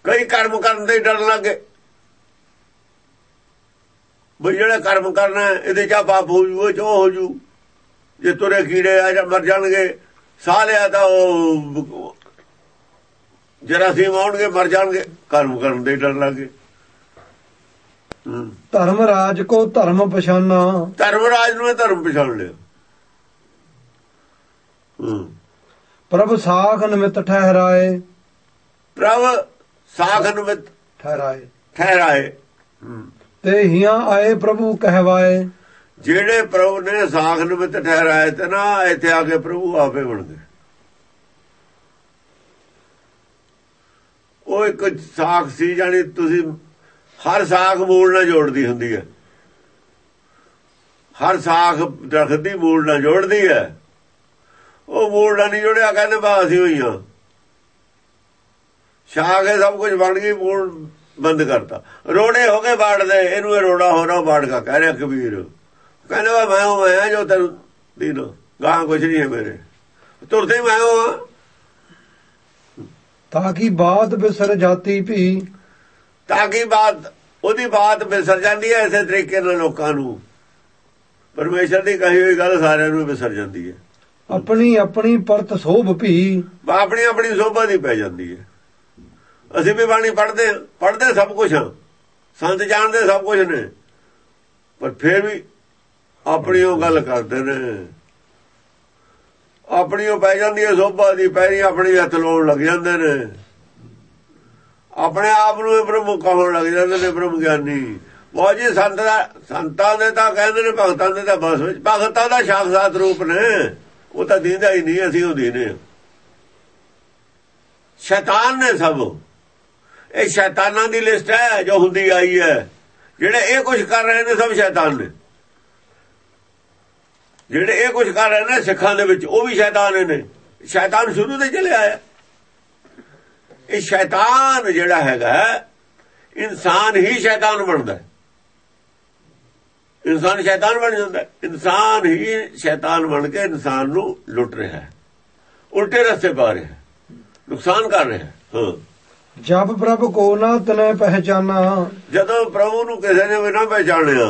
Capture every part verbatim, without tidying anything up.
ਕਈ ਕਰਮ ਕਰਨ ਤੇ ਡਰਨ ਲੱਗੇ ਵੀ ਜਿਹੜਾ ਕਰਮ ਕਰਨਾ ਇਹਦੇ ਚ ਪਾਪ ਹੋ ਜੂ ਉਹ ਹੋ ਜੂ ਜੇ ਤੁਰੇ ਕੀੜੇ ਆ ਜਾਂ ਮਰ ਜਾਣਗੇ ਸਾਹ ਲਿਆ ਤਾਂ ਉਹ ਜਰਾਸੀਮ ਆਉਣਗੇ ਮਰ ਜਾਣਗੇ ਕਰਮ ਕਰਨ ਦੇ ਡਰ ਲੱਗੇ। ਧਰਮ ਰਾਜ ਕੋ ਧਰਮ ਪਛਾਨਾ ਧਰਮ ਰਾਜ ਨੂੰ ਧਰਮ ਪਛਾਣ ਲਿਆ। ਪ੍ਰਭ ਸਾਖ ਨਿਮਿਤ ਠਹਿਰਾਏ ਪ੍ਰਭ ਸਾਖ ਨਿਮਿਤ ਠਹਿਰਾਏ ਠਹਿਰਾਏ ਤੇ ਹਿਆਂ ਆਏ ਪ੍ਰਭੂ ਕਹਿਵਾਏ। ਜਿਹੜੇ ਪ੍ਰਭੂ ਨੇ ਸਾਖ ਨਿਮਿਤ ਠਹਿਰਾਏ ਤੇ ਨਾ ਇੱਥੇ ਆ ਕੇ ਪ੍ਰਭੂ ਆਪੇ ਬਣ ਗਏ। ਉਹ ਇੱਕ ਸਾਖ ਸੀ ਜਾਣੀ ਤੁਸੀਂ ਹਰ ਸਾਖ ਮੂਲ ਨਾਲ ਜੋੜਦੀ ਹੁੰਦੀ ਹੈ। ਹਰ ਸਾਖ ਦਰਖਤ ਦੀ ਮੂਲ ਨਾਲ ਜੋੜਦੀ ਹੈ। ਉਹ ਮੂਲ ਨਾਲ ਨਹੀਂ ਜੋੜਿਆ ਕਹਿੰਦੇ ਬਾ ਅਸੀਂ ਹੋਈਆਂ ਸ਼ਾਖ ਹੈ ਸਭ ਕੁਝ ਬਣ ਗਈ ਮੂਲ ਬੰਦ ਕਰਤਾ। ਰੋੜੇ ਹੋ ਗਏ ਬਾੜ ਦੇ ਇਹਨੂੰ ਇਹ ਰੋੜਾ ਹੋਣਾ ਬਾੜ ਕਾ ਕਹਿ ਰਿਹਾ ਕਬੀਰ ਕਹਿੰਦੇ ਵਾ ਮੈਂ ਉਹ ਮੈਂ ਜੋ ਤੈਨੂੰ ਦੀਨੋ ਗਾਂ ਕੁਛ ਨਹੀਂ ਹੈ ਮੇਰੇ ਤੁਰਦੇ ਮੈਂ ਉਹ ਤਾਂ ਕਿ ਬਾਤ ਬਿਸਰ ਜਾਤੀ ਵੀ ਤਾਂ ਕਿ ਬਾਤ ਉਹਦੀ ਬਾਤ ਬਿਸਰ ਜਾਂਦੀ ਹੈ। ਇਸੇ ਤਰੀਕੇ ਨਾਲ ਲੋਕਾਂ ਨੂੰ ਪਰਮੇਸ਼ਰ ਦੀ ਕਹੀ ਹੋਈ ਗੱਲ ਸਾਰਿਆਂ ਨੂੰ ਬਿਸਰ ਜਾਂਦੀ ਹੈ। ਆਪਣੀ ਆਪਣੀ ਪਰਤ ਸੋਭ ਵੀ ਆਪਣੀ ਆਪਣੀ ਸੋਭਾ ਦੀ ਪੈ ਜਾਂਦੀ ਹੈ। ਅਸੀਂ ਵੀ ਬਾਣੀ ਪੜ੍ਹਦੇ ਪੜ੍ਹਦੇ ਸਭ ਕੁਛ ਹਾਂ ਸੰਤ ਜਾਣਦੇ ਸਭ ਕੁਛ ਨੇ ਪਰ ਫਿਰ ਵੀ ਆਪਣੀ ਉਹ ਗੱਲ ਕਰਦੇ ਨੇ ਆਪਣੀ ਉਹ ਪੈ ਜਾਂਦੀ ਹੈ ਸੋਭਾ ਦੀ ਪੈਰੀ ਆਪਣੀ ਹੱਥ ਲਾਉਣ ਲੱਗ ਜਾਂਦੇ ਨੇ ਆਪਣੇ ਆਪ ਨੂੰ ਇਹ ਬ੍ਰਹਮ ਕਹਾਉਣ ਲੱਗ ਜਾਂਦੇ ਨੇ ਬ੍ਰਹਮ ਗਿਆਨੀ। ਬਹੁਤ ਜੀ ਸੰਤ ਦਾ ਸੰਤਾਂ ਦੇ ਤਾਂ ਕਹਿੰਦੇ ਨੇ ਭਗਤਾਂ ਦੇ ਤਾਂ ਬਸ ਵਿੱਚ ਭਗਤਾਂ ਦਾ ਸਾਖਸਾਤ ਰੂਪ ਨੇ ਉਹ ਤਾਂ ਦੀਂਦਾ ਹੀ ਨਹੀਂ ਅਸੀਂ ਉਹ ਦੀਨੇ ਸ਼ੈਤਾਨ ਨੇ ਸਭ ਇਹ ਸ਼ੈਤਾਨਾਂ ਦੀ ਲਿਸਟ ਹੈ ਜੋ ਹੁੰਦੀ ਆਈ ਹੈ। ਜਿਹੜੇ ਇਹ ਕੁਝ ਕਰ ਰਹੇ ਨੇ ਸਭ ਸ਼ੈਤਾਨ ਨੇ ਜਿਹੜੇ ਇਹ ਕੁਝ ਕਰ ਰਹੇ ਨੇ ਸਿੱਖਾਂ ਦੇ ਵਿੱਚ ਉਹ ਵੀ ਸ਼ੈਤਾਨ ਨੇ। ਸ਼ੈਤਾਨ ਸ਼ੁਰੂ ਤੋਂ ਚੱਲਿਆ ਆਇਆ। ਇਹ ਸ਼ੈਤਾਨ ਜਿਹੜਾ ਹੈਗਾ ਇਨਸਾਨ ਹੀ ਸ਼ੈਤਾਨ ਬਣਦਾ ਇਨਸਾਨ ਸ਼ੈਤਾਨ ਬਣ ਜਾਂਦਾ ਇਨਸਾਨ ਹੀ ਸ਼ੈਤਾਨ ਬਣ ਕੇ ਇਨਸਾਨ ਨੂੰ ਲੁੱਟ ਰਿਹਾ ਹੈ ਉਲਟੇ ਰਸਤੇ ਪਾ ਰਿਹਾ ਨੁਕਸਾਨ ਕਰ ਰਿਹਾ। ਹਾਂ ਜਬ ਪ੍ਰਭ ਕੋ ਨਾ ਤਨੇ ਪਹਿਚਾਨਾ ਜਦੋਂ ਪ੍ਰਭੂ ਨੂੰ ਕਿਸੇ ਨੇ ਵੀ ਨਾ ਪਹਿਚਾਣਿਆ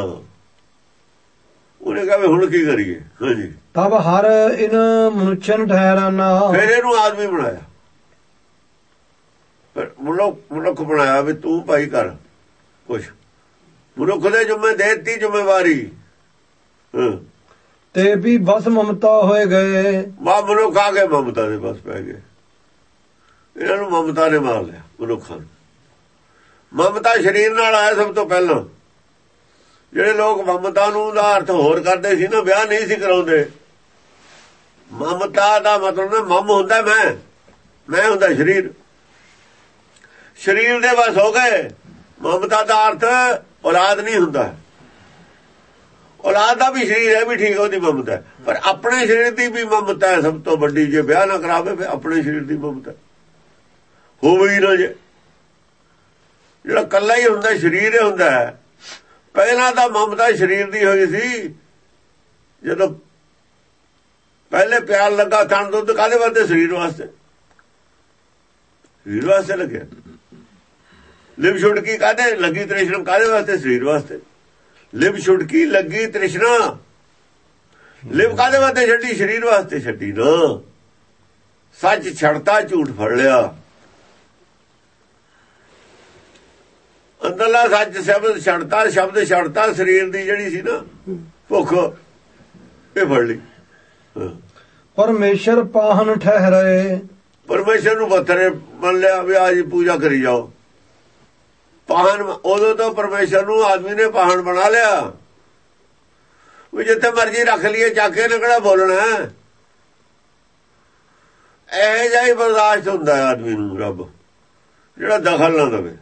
ਉਹਨੇ ਕਹੇ ਹੁਣ ਕੀ ਕਰੀਏ। ਹਾਂਜੀ ਤਬ ਹਰ ਇਨ ਮਨੁੱਖਨ ਠਹਿਰਾਨਾ ਫਿਰ ਇਹਨੂੰ ਆਦਮੀ ਬਣਾਇਆ ਪਰ ਮਨੁੱਖ ਮਨੁੱਖ ਬਣਾਇਆ ਵੀ ਤੂੰ ਭਾਈ ਕਰ ਕੁਛ ਮਨੁੱਖ ਦੇ ਜੁਮੇ ਦੇਤੀ ਜ਼ਿੰਮੇਵਾਰੀ ਤੇ ਵੀ ਬਸ ਮਮਤਾ ਹੋਏ ਗਏ। ਮਾ ਮਨੁੱਖ ਆ ਕੇ ਮਮਤਾ ਦੇ ਬਸ ਪੈ ਗਏ। ਇਹਨਾਂ ਨੂੰ ਮਮਤਾ ਨੇ ਮਾਰ ਲਿਆ ਮਨੁੱਖਾਂ ਨੂੰ। ਮਮਤਾ ਸਰੀਰ ਨਾਲ ਆਇਆ ਸਭ ਤੋਂ ਪਹਿਲਾਂ। ਜਿਹੜੇ ਲੋਕ ਮਮਤਾ ਨੂੰ ਦਾ ਅਰਥ ਹੋਰ ਕਰਦੇ ਸੀ ਨਾ ਵਿਆਹ ਨਹੀਂ ਸੀ ਕਰਾਉਂਦੇ। ਮਮਤਾ ਦਾ ਮਤਲਬ ਨਾ ਮਮ ਹੁੰਦਾ ਮੈਂ ਮੈਂ ਹੁੰਦਾ ਸਰੀਰ ਸਰੀਰ ਦੇ ਬਸ ਹੋ ਗਏ। ਮਮਤਾ ਦਾ ਅਰਥ ਔਲਾਦ ਨਹੀਂ ਹੁੰਦਾ। ਔਲਾਦ ਦਾ ਵੀ ਸਰੀਰ ਹੈ ਵੀ ਠੀਕ ਉਹਦੀ ਮਮਤਾ ਪਰ ਆਪਣੇ ਸਰੀਰ ਦੀ ਵੀ ਮਮਤਾ ਹੈ ਸਭ ਤੋਂ ਵੱਡੀ। ਜੇ ਵਿਆਹ ਨਾ ਕਰਾਵੇ ਫਿਰ ਆਪਣੇ ਸਰੀਰ ਦੀ ਮਮਤਾ ਹੋਵੇ ਹੀ ਨਾ। ਜੇ ਜਿਹੜਾ ਕੱਲਾ ਹੀ ਹੁੰਦਾ ਸਰੀਰ ਹੀ ਹੁੰਦਾ ਹੈ। ਪਹਿਲਾਂ ਤਾਂ ਮਮਤਾ ਸਰੀਰ ਦੀ ਹੋਈ ਸੀ ਜਦੋਂ ਪਹਿਲੇ ਪਿਆਰ ਲੱਗਾ ਥਣ ਦੁੱਧ ਕਾਹਦੇ ਵਾਸਤੇ ਸਰੀਰ ਵਾਸਤੇ ਸਰੀਰ ਵਾਸਤੇ ਲੱਗਿਆ। ਲਿਵ ਛੁਟਕੀ ਕਾਹਦੇ ਲੱਗੀ ਤ੍ਰਿਸ਼ਨਾ ਕਾਹਦੇ ਵਾਸਤੇ ਸਰੀਰ ਵਾਸਤੇ। ਲਿਵ ਛੁਟਕੀ ਲੱਗੀ ਤ੍ਰਿਸ਼ਨਾ ਲਿਵ ਕਾਹਦੇ ਵਾਸਤੇ ਛੱਡੀ ਸਰੀਰ ਵਾਸਤੇ ਛੱਡੀ ਨਾ। ਸੱਚ ਛੱਡਤਾ ਝੂਠ ਫੜ ਲਿਆ। ਅੰਦਰਲਾ ਸੱਚ ਸ਼ਬਦ ਛੱਡਤਾ ਸ਼ਬਦ ਛੱਡਤਾ ਸਰੀਰ ਦੀ ਜਿਹੜੀ ਸੀ ਨਾ ਭੁੱਖ ਇਹ ਫੜ ਲਈ। ਪਰਮੇਸ਼ਰ ਪਾਹਨ ਠਹਿਰਾਏ ਪਰਮੇਸ਼ਰ ਨੂੰ ਬਥਰੇ ਮੰਨ ਲਿਆ ਵੀ ਅੱਜ ਪੂਜਾ ਕਰੀ ਜਾਓ। ਪਾਹਨ ਉਦੋਂ ਤੋਂ ਪਰਮੇਸ਼ਰ ਨੂੰ ਆਦਮੀ ਨੇ ਪਾਹਨ ਬਣਾ ਲਿਆ ਵੀ ਜਿੱਥੇ ਮਰਜ਼ੀ ਰੱਖ ਲਈਏ ਚੱਕ ਕੇ ਨਿਕੜਾ ਬੋਲਣਾ। ਇਹ ਜਿਹਾ ਹੀ ਬਰਦਾਸ਼ਤ ਹੁੰਦਾ ਆਦਮੀ ਨੂੰ ਰੱਬ ਜਿਹੜਾ ਦਖਲ ਨਾ ਦੇਵੇ।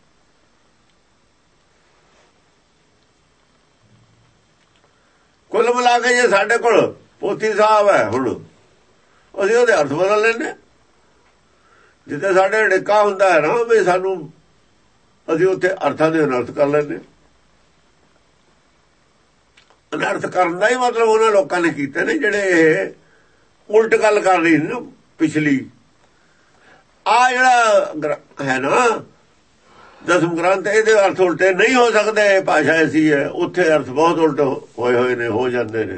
ਕੁੱਲ ਮਿਲਾ ਕੇ ਜੇ ਸਾਡੇ ਕੋਲ ਪੋਥੀ ਸਾਹਿਬ ਹੈ ਹੁਣ ਅਸੀਂ ਉਹਦੇ ਅਰਥ ਬਦਲ ਲੈਂਦੇ। ਜਿੱਥੇ ਸਾਡੇ ਡਿੱਕਾ ਹੁੰਦਾ ਹੈ ਨਾ ਵੀ ਸਾਨੂੰ ਅਸੀਂ ਉੱਥੇ ਅਰਥਾਂ ਦੇ ਅਨਰਥ ਕਰ ਲੈਂਦੇ। ਅਨਰਥ ਕਰਨ ਦਾ ਹੀ ਮਤਲਬ ਉਹਨਾਂ ਲੋਕਾਂ ਨੇ ਕੀਤੇ ਨੇ ਜਿਹੜੇ ਇਹ ਉਲਟ ਗੱਲ ਕਰ ਰਹੀ ਸੀ ਨਾ ਪਿਛਲੀ। ਆ ਜਿਹੜਾ ਹੈ ਨਾ ਦਸਮ ਗ੍ਰੰਥ ਇਹਦੇ ਅਰਥ ਉਲਟੇ ਨਹੀਂ ਹੋ ਸਕਦੇ। ਭਾਸ਼ਾ ਐਸੀ ਹੈ, ਉੱਥੇ ਅਰਥ ਬਹੁਤ ਉਲਟ ਹੋਏ ਹੋਏ ਨੇ, ਹੋ ਜਾਂਦੇ ਨੇ।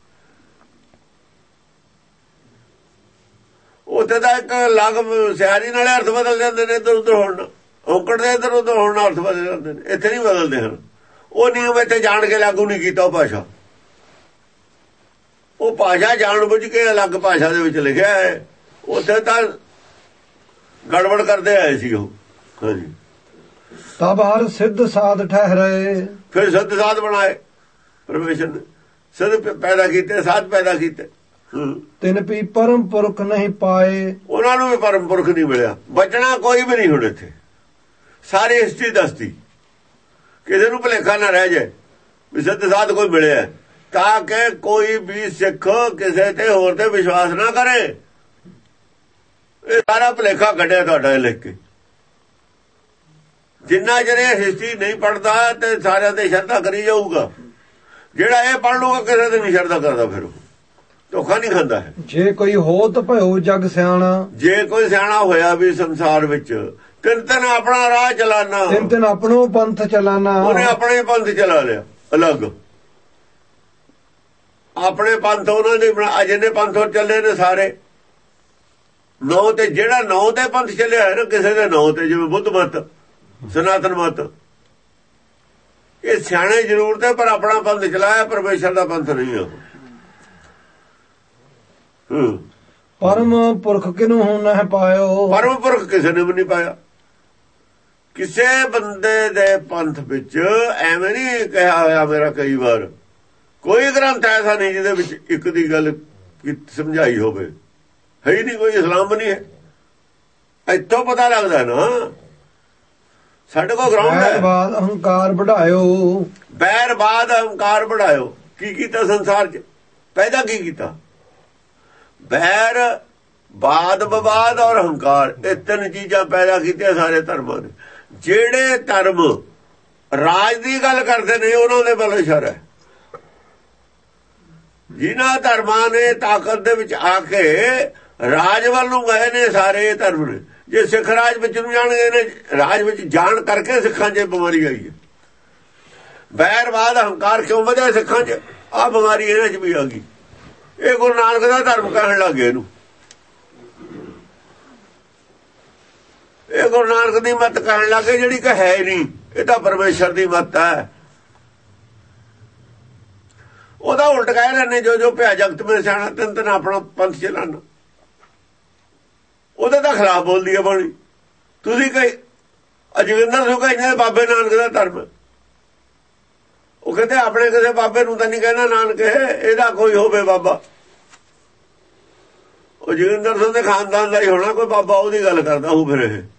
ਉੱਥੇ ਤਾਂ ਇੱਕ ਲੱਗ ਸਿਆਰੀ ਨਾਲੇ ਅਰਥ ਬਦਲ ਜਾਂਦੇ ਨੇ, ਇੱਧਰ ਉੱਧਰ ਹੋਣ ਔਕੜ ਦੇ ਇੱਧਰ ਉੱਧਰ ਹੋਣ ਅਰਥ ਬਦਲ ਜਾਂਦੇ ਨੇ। ਇੱਥੇ ਨਹੀਂ ਬਦਲਦੇ ਹਨ। ਉਹ ਨਿਯਮ ਇੱਥੇ ਜਾਣ ਕੇ ਲਾਗੂ ਨਹੀਂ ਕੀਤਾ। ਉਹ ਭਾਸ਼ਾ ਉਹ ਭਾਸ਼ਾ ਜਾਣ ਬੁੱਝ ਕੇ ਅਲੱਗ ਭਾਸ਼ਾ ਦੇ ਵਿੱਚ ਲਿਖਿਆ ਹੈ। ਉੱਥੇ ਤਾਂ ਗੜਬੜ ਕਰਦੇ ਆਏ ਸੀ ਉਹ। ਹਾਂਜੀ, ਤਬ ਹਰ ਸਿੱਧ ਸਾਧ ਠਹਿਰੇ। ਫਿਰ ਸਿੱਧ ਸਾਧ ਬਣਾਏ ਪਰਮੇਸ਼ਰ ਨੇ। ਸਿੱਧ ਪੈਦਾ ਕੀਤੇ, ਸਾਧ ਪੈਦਾ ਕੀਤੇ। ਤਿੰਨ ਵੀ ਪਰਮ ਪੁਰਖ ਨਹੀਂ ਪਾਏ। ਉਹਨਾਂ ਨੂੰ ਵੀ ਪਰਮ ਪੁਰਖ ਨਹੀਂ ਮਿਲਿਆ। ਬਚਣਾ ਕੋਈ ਵੀ ਨਹੀਂ ਹੁਣ ਇੱਥੇ। ਸਾਰੀ ਹਿਸਟਰੀ ਦੱਸਦੀ, ਕਿਸੇ ਨੂੰ ਭੁਲੇਖਾ ਨਾ ਰਹਿ ਜਾਏ ਵੀ ਸਿੱਧ ਸਾਧ ਕੋਈ ਮਿਲਿਆ, ਤਾਂ ਕਿ ਕੋਈ ਵੀ ਸਿੱਖ ਕਿਸੇ ਤੇ ਹੋਰ ਤੇ ਵਿਸ਼ਵਾਸ ਨਾ ਕਰੇ। ਇਹ ਸਾਰਾ ਭੁਲੇਖਾ ਕੱਢਿਆ ਤੁਹਾਡਾ ਲਿਖ ਕੇ। ਜਿੰਨਾ ਚਿਰ ਇਹ ਹਿਸਟਰੀ ਨਹੀਂ ਪੜਦਾ ਤੇ ਸਾਰਿਆਂ ਤੇ ਸ਼ਰਧਾ ਕਰੀ ਜਾਊਗਾ। ਜਿਹੜਾ ਇਹ ਪੜ ਲੂਗਾ ਕਿਸੇ ਤੇ ਨਹੀਂ ਸ਼ਰਧਾ ਕਰਦਾ, ਫਿਰ ਉਹ ਧੋਖਾ ਨਹੀਂ ਖਾਂਦਾ ਹੈ। ਜੇ ਕੋਈ ਹੋਤ ਭਇਓ ਜਗ ਸਿਆਣਾ। ਜੇ ਕੋਈ ਸਿਆਣਾ ਹੋਇਆ ਵੀ ਸੰਸਾਰ ਵਿੱਚ, ਤਿੰਨ ਤਿੰਨ ਆਪਣਾ ਰਾਹ ਚਲਾਣਾ, ਤਿੰਨ ਤਿੰਨ ਆਪਣੋ ਪੰਥ ਚਲਾਣਾ। ਉਹਨੇ ਆਪਣੇ ਪੰਥ ਚਲਾ ਲਿਆ ਅਲੱਗ, ਆਪਣੇ ਪੰਥ ਉਹਨਾਂ ਦੇ ਬਣਾ। ਜਿੰਨੇ ਪੰਥ ਹੋਰ ਚੱਲੇ ਨੇ ਸਾਰੇ ਨੌ ਤੇ, ਜਿਹੜਾ ਨੌ ਤੇ ਪੰਥ ਚੱਲਿਆ ਹੈ ਨਾ ਕਿਸੇ ਦੇ ਨੌ ਤੇ, ਜਿਵੇਂ ਬੁੱਧ ਮਤ, ਸਨਾਤਨ ਮਤ, ਇਹ ਸਿਆਣੇ ਜ਼ਰੂਰ ਤੇ, ਪਰ ਆਪਣਾ ਪੰਥ ਚਲਾਇਆ, ਪਰਮੇਸ਼ਰ ਦਾ ਪੰਥ ਨਹੀਂ ਆ। ਪਰਮ ਪੁਰਖ ਕਿਨੂੰ ਹੁਣ ਨਾ ਪਾਇਓ। ਪਰਮ ਪੁਰਖ ਕਿਸੇ ਨੇ ਵੀ ਨਹੀਂ ਪਾਇਆ। ਕਿਸੇ ਬੰਦੇ ਦੇ ਪੰਥ ਵਿੱਚ ਐਵੇਂ ਨਹੀਂ ਕਿਹਾ ਹੋਇਆ ਮੇਰਾ ਕਈ ਵਾਰ। ਕੋਈ ਗ੍ਰੰਥ ਐਸਾ ਨਹੀਂ ਜਿਹਦੇ ਵਿੱਚ ਇੱਕ ਦੀ ਗੱਲ ਸਮਝਾਈ ਹੋਵੇ, ਹੈ ਹੀ ਨਹੀਂ ਕੋਈ। ਇਸਲਾਮ ਨਹੀਂ ਹੈ। ਇੱਥੋਂ ਪਤਾ ਲੱਗਦਾ ਨਾ ਸਾਡੇ ਕੋਲ ਗਰਾਊਂਡ ਹੈ। ਬੈਰਬਾਦ ਅਹੰਕਾਰ ਵਧਾਇਓ। ਬੈਰਬਾਦ ਅਹੰਕਾਰ ਵਧਾਇਓ। ਕੀ ਕੀਤਾ ਸੰਸਾਰ 'ਚ? ਪੈਦਾ ਕੀ ਕੀਤਾ? ਬੈਰ, ਬਾਦ, ਵਿਵਾਦ ਔਰ ਹੰਕਾਰ, ਇਹ ਤਿੰਨ ਚੀਜ਼ਾਂ ਪੈਦਾ ਕੀਤੀਆਂ ਸਾਰੇ ਧਰਮਾਂ ਨੇ। ਜਿਹੜੇ ਧਰਮ ਰਾਜ ਦੀ ਗੱਲ ਕਰਦੇ ਨੇ ਉਹਨਾਂ ਦੇ ਵੱਲ ਇਸ਼ਾਰਾ ਹੈ। ਜਿਨ੍ਹਾਂ ਧਰਮਾਂ ਨੇ ਤਾਕਤ ਦੇ ਵਿੱਚ ਆ ਕੇ ਰਾਜ ਵੱਲ ਨੂੰ ਗਏ ਨੇ ਸਾਰੇ ਧਰਮ ਨੇ। ਜੇ ਸਿੱਖ ਰਾਜ ਵਿੱਚ ਨੂੰ ਜਾਣਗੇ ਨੇ, ਰਾਜ ਵਿੱਚ ਜਾਣ ਕਰਕੇ ਸਿੱਖਾਂ 'ਚ ਬਿਮਾਰੀ ਆਈ ਹੈ। ਬੈਰਬਾਦ ਹੰਕਾਰ ਕਿਉਂ ਵਧਿਆ ਸਿੱਖਾਂ 'ਚ? ਆਹ ਬਿਮਾਰੀ ਇਹਨਾਂ 'ਚ ਵੀ ਆ ਗਈ। ਇਹ ਗੁਰੂ ਨਾਨਕ ਦਾ ਧਰਮ ਕਹਿਣ ਲੱਗ ਗਏ ਇਹਨੂੰ। ਇਹ ਗੁਰੂ ਨਾਨਕ ਦੀ ਮੱਤ ਕਹਿਣ ਲੱਗੇ, ਜਿਹੜੀ ਕਿ ਹੈ ਨਹੀਂ। ਇਹ ਤਾਂ ਪਰਮੇਸ਼ਰ ਦੀ ਮੱਤ ਹੈ। ਉਹਦਾ ਉਲਟ ਕਹਿ ਰਹੇ ਨੇ, ਜੋ ਜੋ ਭਿਆ ਜਗਤ ਮੇਂ ਸਿਆਣਾ ਤਿੰਨ ਤਿੰਨ ਆਪਣਾ ਪੰਥ ਚਲਾਣਾ। ਉਹਦੇ ਤਾਂ ਖਿਲਾਫ ਬੋਲਦੀ ਹੈ ਬਾਣੀ। ਤੁਸੀਂ ਕਹੀ ਅਜਿੰਦਰ ਸਿੰਘ ਕਹਿੰਦੇ ਬਾਬੇ ਨਾਨਕ ਦਾ ਧਰਮ। ਉਹ ਕਹਿੰਦੇ ਆਪਣੇ ਕਿਸੇ ਬਾਬੇ ਨੂੰ ਤਾਂ ਨਹੀਂ ਕਹਿਣਾ ਨਾਨਕ ਇਹਦਾ ਕੋਈ ਹੋਵੇ ਬਾਬਾ। ਉਹ ਜੋਗਿੰਦਰ ਸਿੰਘ ਦੇ ਖਾਨਦਾਨ ਦਾ ਹੀ ਹੋਣਾ ਕੋਈ ਬਾਬਾ, ਉਹਦੀ ਗੱਲ ਕਰਦਾ ਹੂੰ। ਫਿਰ ਇਹ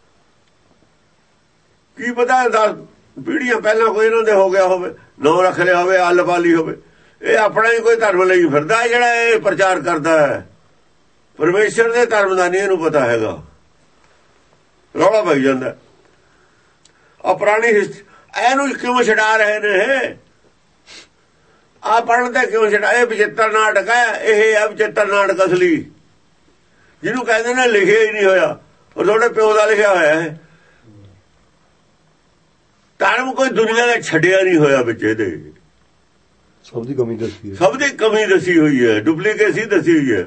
ਕੀ ਪਤਾ ਦਸ ਪੀੜ੍ਹੀਆਂ ਪਹਿਲਾਂ ਕੋਈ ਇਹਨਾਂ ਦੇ ਹੋ ਗਿਆ ਹੋਵੇ, ਨਾਂ ਰੱਖ ਲਿਆ ਹੋਵੇ, ਅੱਲ ਪਾਲੀ ਹੋਵੇ। ਇਹ ਆਪਣਾ ਹੀ ਕੋਈ ਧਰਮ ਲਈ ਫਿਰਦਾ ਹੈ ਜਿਹੜਾ ਇਹ ਪ੍ਰਚਾਰ ਕਰਦਾ ਹੈ। ਪਰਮੇਸ਼ਰ ਦੇ ਧਰਮ ਦਾ ਨਹੀਂ ਇਹਨੂੰ ਪਤਾ ਹੈਗਾ। ਰੌਲਾ ਪਈ ਜਾਂਦਾ। ਆ ਪੁਰਾਣੀ ਹਿਸਟਰੀ ਇਹਨੂੰ ਕਿਉਂ ਛਡਾ ਰਹੇ ਨੇ? ਆ ਪੜ੍ਹਨ ਤੇ ਕਿਉਂ ਛਡਾ? ਇਹ ਵਿਚਿੱਤਰ ਨਾਟਕ ਹੈ। ਇਹ ਹੈ ਵਿਚਿੱਤਰ ਨਾਟਕ ਅਸਲੀ, ਜਿਹਨੂੰ ਕਹਿੰਦੇ ਨੇ ਲਿਖਿਆ ਹੀ ਨਹੀਂ ਹੋਇਆ। ਔਰ ਤੁਹਾਡੇ ਪਿਓ ਦਾ ਲਿਖਿਆ ਹੋਇਆ ਹੈ। ਧਰਮ ਕੋਈ ਦੁਨੀਆ ਦਾ ਛੱਡਿਆ ਨਹੀਂ ਹੋਇਆ ਵਿੱਚ। ਇਹਦੇ ਸਭ ਦੀ ਕਮੀ ਦੱਸੀ ਹੈ। ਸਭ ਦੀ ਕਮੀ ਦੱਸੀ ਹੋਈ ਹੈ, ਡੁਪਲੀਕੇਸੀ ਦੱਸੀ ਹੋਈ ਹੈ।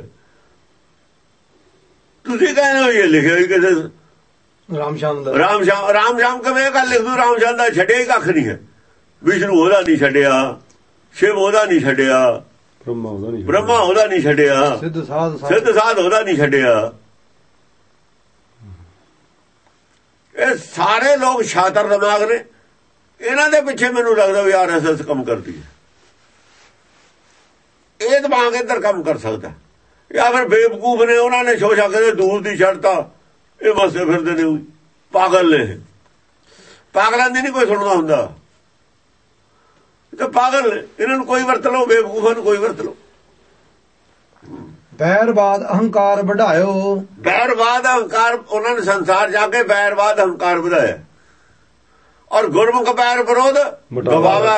ਤੁਸੀਂ ਕਹਿੰਦੇ ਹੋ ਇਹ ਲਿਖਿਆ ਹੋਈ ਕਿਸੇ ਰਾਮ ਸ਼ਾਮ ਦਾ। ਰਾਮ ਸ਼ਾਮ ਰਾਮ ਸ਼ਾਮ ਕਿਵੇਂ ਗੱਲ ਲਿਖ ਦੂ? ਰਾਮ ਸ਼ਾਮ ਦਾ ਛੱਡਿਆ ਹੀ ਕੱਖ ਨਹੀਂ ਹੈ। ਵਿਸ਼ਨੂੰ ਉਹਦਾ ਨਹੀਂ ਛੱਡਿਆ, ਸ਼ਿਵ ਉਹਦਾ ਨਹੀਂ ਛੱਡਿਆ, ਬ੍ਰਹਮਾ ਉਹਦਾ ਨਹੀਂ ਬ੍ਰਹਮਾ ਉਹਦਾ ਨਹੀਂ ਛੱਡਿਆ, ਸਿੱਧ ਸਾਧ ਸਿੱਧ ਸਾਧ ਉਹਦਾ ਨਹੀਂ ਛੱਡਿਆ। ਇਹ ਸਾਰੇ ਲੋਕ ਛਾਤਰ ਦਿਮਾਗ ਨੇ। ਇਹਨਾਂ ਦੇ ਪਿੱਛੇ ਮੈਨੂੰ ਲੱਗਦਾ ਵੀ ਆਰ ਐਸ ਐਸ ਕੰਮ ਕਰਦੀ ਹੈ। ਇਹ ਦਿਮਾਗ ਇੱਧਰ ਕੰਮ ਕਰ ਸਕਦਾ, ਜਾਂ ਫਿਰ ਬੇਵਕੂਫ ਨੇ, ਉਹਨਾਂ ਨੇ ਸ਼ੋਸ਼ਾ ਕਦੇ ਦੂਰ ਦੀ ਛੱਡਤਾ। ਇਹ ਵਸੇ ਫਿਰਦੇ ਨੇ, ਪਾਗਲ ਨੇ। ਪਾਗਲਾਂ ਦੀ ਨਹੀਂ ਕੋਈ ਸੁਣਦਾ ਹੁੰਦਾ। ਇਹ ਤਾਂ ਪਾਗਲ ਨੇ। ਇਹਨਾਂ ਨੂੰ ਕੋਈ ਵਰਤ ਲਓ, ਬੇਵਕੂਫਾਂ ਨੂੰ ਕੋਈ ਵਰਤ ਲਓ। ਬੈਰਬਾਦ ਅਹੰਕਾਰ ਵਧਾਇਓ। ਬੈਰਬਾਦ ਅਹੰਕਾਰ, ਉਹਨਾਂ ਨੇ ਸੰਸਾਰ ਜਾ ਕੇ ਬੈਰਬਾਦ ਅਹੰਕਾਰ ਵਧਾਇਆ। ਔਰ ਗੁਰਮੁਖ ਬੈਰ ਵਿਰੋਧ ਗਵਾਵਾ।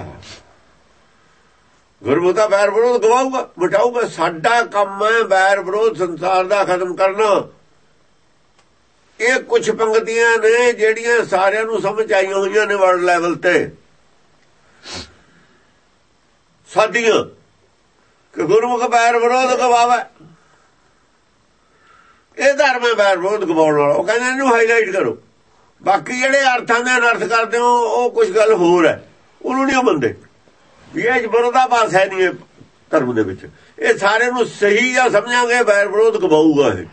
ਗੁਰਮੁਖ ਦਾ ਬੈਰ ਵਿਰੋਧ ਗਵਾਊਗਾ, ਮਿਟਾਊਗਾ। ਸਾਡਾ ਕੰਮ ਹੈ ਬੈਰ ਵਿਰੋਧ ਸੰਸਾਰ ਦਾ ਖਤਮ ਕਰਨਾ। ਇਹ ਕੁਝ ਪੰਕਤੀਆਂ ਨੇ ਜਿਹੜੀਆਂ ਸਾਰਿਆਂ ਨੂੰ ਸਮਝ ਆਈਆਂ ਹੋਈਆਂ ਨੇ ਵਰਲਡ ਲੈਵਲ ਤੇ, ਸਾਡੀਆਂ, ਕਿ ਗੁਰਮੁਖ ਬੈਰ ਵਿਰੋਧ ਗਵਾਵੇ। ਇਹ ਧਰਮ ਹੈ ਬੈਰ ਵਿਰੋਧ ਗਵਾਉਣ ਵਾਲਾ। ਉਹ ਕਹਿੰਦੇ ਇਹਨੂੰ ਹਾਈਲਾਈਟ ਕਰੋ। ਬਾਕੀ ਜਿਹੜੇ ਅਰਥਾਂ ਦੇ ਅਨਰਥ ਕਰਦੇ ਹੋ ਉਹ ਕੁਝ ਗੱਲ ਹੋਰ ਹੈ, ਉਹਨੂੰ ਨਹੀਂ ਮੰਨਦੇ ਵੀ ਇਹ ਵਿਰੋਧਾਭਾਸ ਹੈ ਨਹੀਂ ਇਹ ਧਰਮ ਦੇ ਵਿੱਚ। ਇਹ ਸਾਰੇ ਨੂੰ ਸਹੀ ਜਾਂ ਸਮਝਾਂਗੇ ਬੈਰ ਵਿਰੋਧ ਗਵਾਊਗਾ। ਇਹ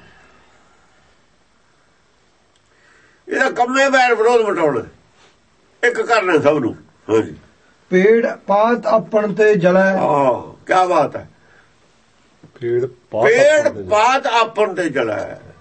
ਇਹਦਾ ਕੰਮੇ ਬੈਰ ਵਿਰੋਧ ਮਟਾਉਣਾ, ਇੱਕ ਕਰਨਾ ਸਭ ਨੂੰ। ਹਾਂਜੀ, ਪੇੜ ਪਾਤ ਆਪਣ ਤੇ ਜਲੈ। ਹਾਂ, ਕਿਆ ਬਾਤ ਹੈ। ਪੇੜ ਪੇੜ ਪਾਤ ਆਪਣ ਤੇ ਜਲੈ।